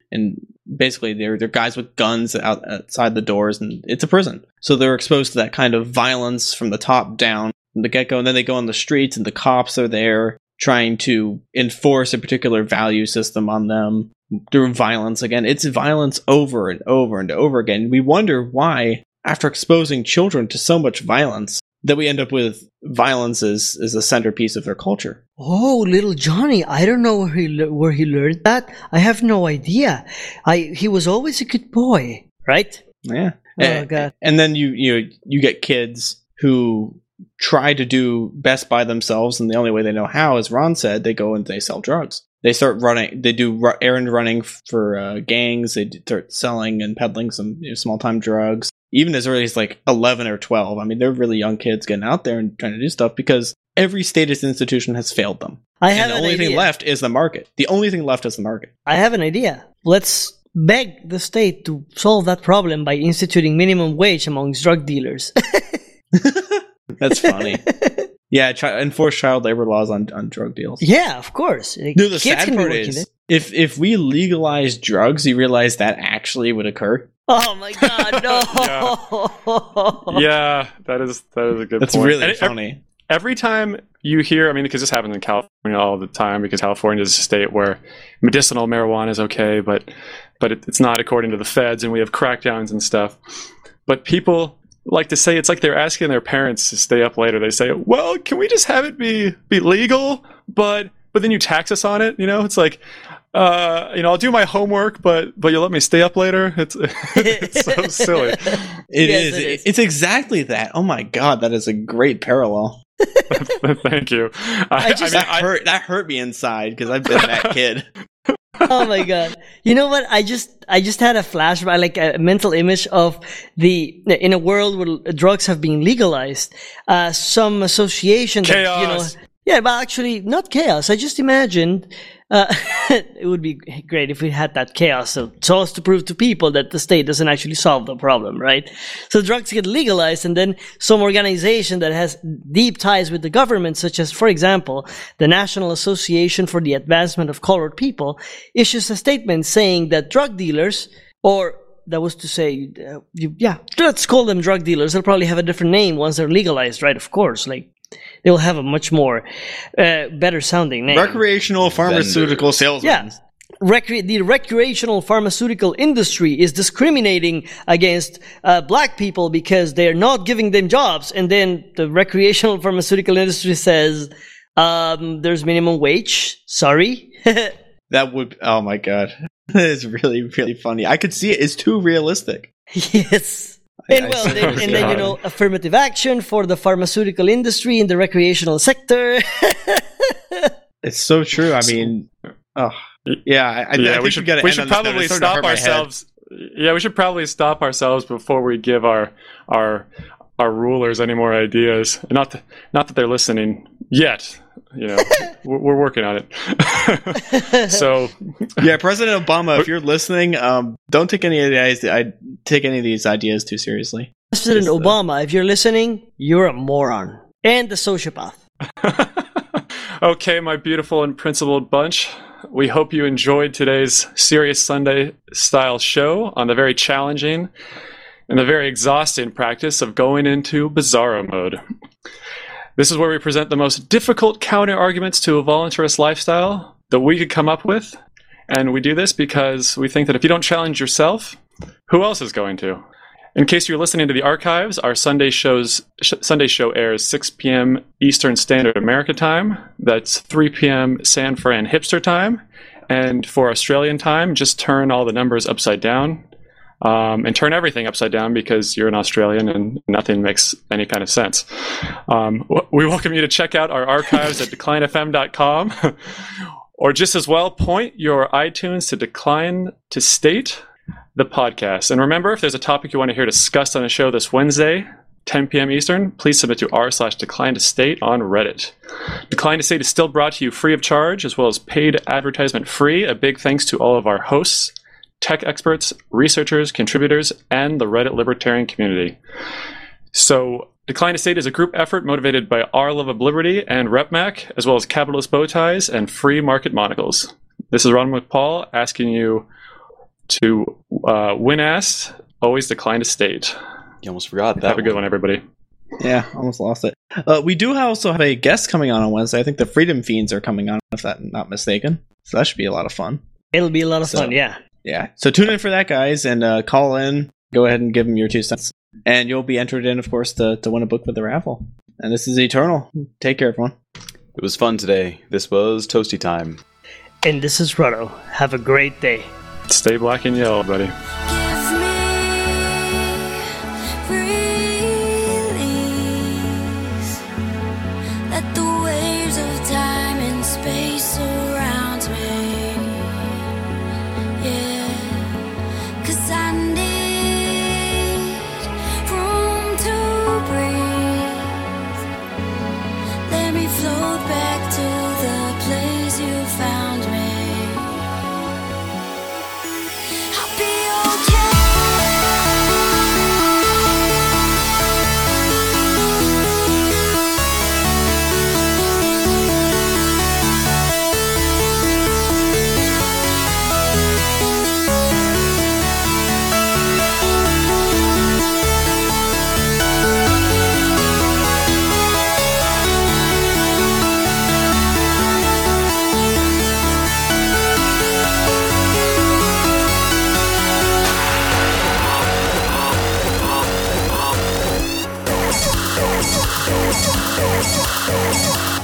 and basically they're guys with guns outside the doors, and it's a prison. So they're exposed to that kind of violence from the top down from the get-go, and then they go on the streets, and the cops are there trying to enforce a particular value system on them through violence. Again, it's violence over and over and over again. We wonder why, after exposing children to so much violence, that we end up with violence as a centerpiece of their culture. Oh, little Johnny! I don't know where he learned that. I have no idea. He was always a good boy, right? Yeah. Oh God! And then you get kids who try to do best by themselves, and the only way they know how, as Ron said, they go and they sell drugs. They start running. They do errand running for gangs. They start selling and peddling some small time drugs. Even as early as like 11 or 12. I mean, they're really young kids getting out there and trying to do stuff because every statist institution has failed them. And the only thing left is the market. The only thing left is the market. I have an idea. Let's beg the state to solve that problem by instituting minimum wage amongst drug dealers. That's funny. Yeah, enforce child labor laws on drug deals. Yeah, of course. No, the sad part is, if we legalize drugs, you realize that actually would occur. Oh my God, no! Yeah, that is a good point. That's really funny. Every time you hear, I mean, because this happens in California all the time, because California is a state where medicinal marijuana is okay, but it's not according to the feds, and we have crackdowns and stuff. But people like to say it's like they're asking their parents to stay up later. They say, "Well, can we just have it be legal, but then you tax us on it?" You know, it's like, I'll do my homework, but you'll let me stay up later. It's so silly. It is. It's exactly that. Oh my God, that is a great parallel. Thank you. That hurt me inside because I've been that kid. Oh my God! You know what? I just had a flashback, like a mental image of in a world where drugs have been legalized, some association chaos. Yeah, but actually not chaos. I just imagined it would be great if we had that chaos, so as to prove to people that the state doesn't actually solve the problem, right? So drugs get legalized, and then some organization that has deep ties with the government, such as, for example, the National Association for the Advancement of Colored People, issues a statement saying that drug dealers, or that was to say, let's call them drug dealers. They'll probably have a different name once they're legalized, right? Of course, like they will have a much more better sounding name. Recreational pharmaceutical salesmen. Yeah. The recreational pharmaceutical industry is discriminating against black people because they're not giving them jobs. And then the recreational pharmaceutical industry says, there's minimum wage. Sorry. That would, oh my God. That is really, really funny. I could see it. It's too realistic. Yes. And then, affirmative action for the pharmaceutical industry in the recreational sector. It's so true. I mean, I think we should probably stop ourselves. Yeah, we should probably stop ourselves before we give our rulers any more ideas. Not that they're listening yet. You know, we're working on it. So, yeah, President Obama, if you're listening, don't take any of these ideas too seriously. President Obama, if you're listening, you're a moron and a sociopath. Okay, my beautiful and principled bunch. We hope you enjoyed today's Serious Sunday style show on the very challenging and the very exhausting practice of going into Bizarro mode. This is where we present the most difficult counter-arguments to a voluntarist lifestyle that we could come up with. And we do this because we think that if you don't challenge yourself, who else is going to? In case you're listening to the archives, our Sunday show airs 6 p.m. Eastern Standard America time. That's 3 p.m. San Fran hipster time. And for Australian time, just turn all the numbers upside down. And turn everything upside down because you're an Australian and nothing makes any kind of sense. We welcome you to check out our archives at declinefm.com, or just as well, point your iTunes to Decline to State, the podcast. And remember, if there's a topic you want to hear discussed on a show this Wednesday, 10 p.m. Eastern, please submit to r/Decline to State on Reddit. Decline to State is still brought to you free of charge, as well as paid advertisement free. A big thanks to all of our hosts, tech experts, researchers, contributors, and the Reddit libertarian community. So, Decline to State is a group effort motivated by our love of liberty and RepMac, as well as capitalist bow ties and free market monocles. This is Ron McPaul asking you, to when asked, always decline to state. You almost forgot that. Have a good one, everybody. Yeah, almost lost it. We do also have a guest coming on Wednesday. I think the Freedom Fiends are coming on, if I'm not mistaken. So that should be a lot of fun. It'll be a lot of fun, yeah. Yeah. So tune in for that, guys, and call in. Go ahead and give them your 2 cents. And you'll be entered in, of course, to win a book with the raffle. And this is Eternal. Take care, everyone. It was fun today. This was Toasty Time. And this is Rutto. Have a great day. Stay black and yellow, buddy. Give me release. Let the waves of time and space surround me. Yeah, 'cause I need room to breathe. Let me float back to the place you found me. I'll be okay.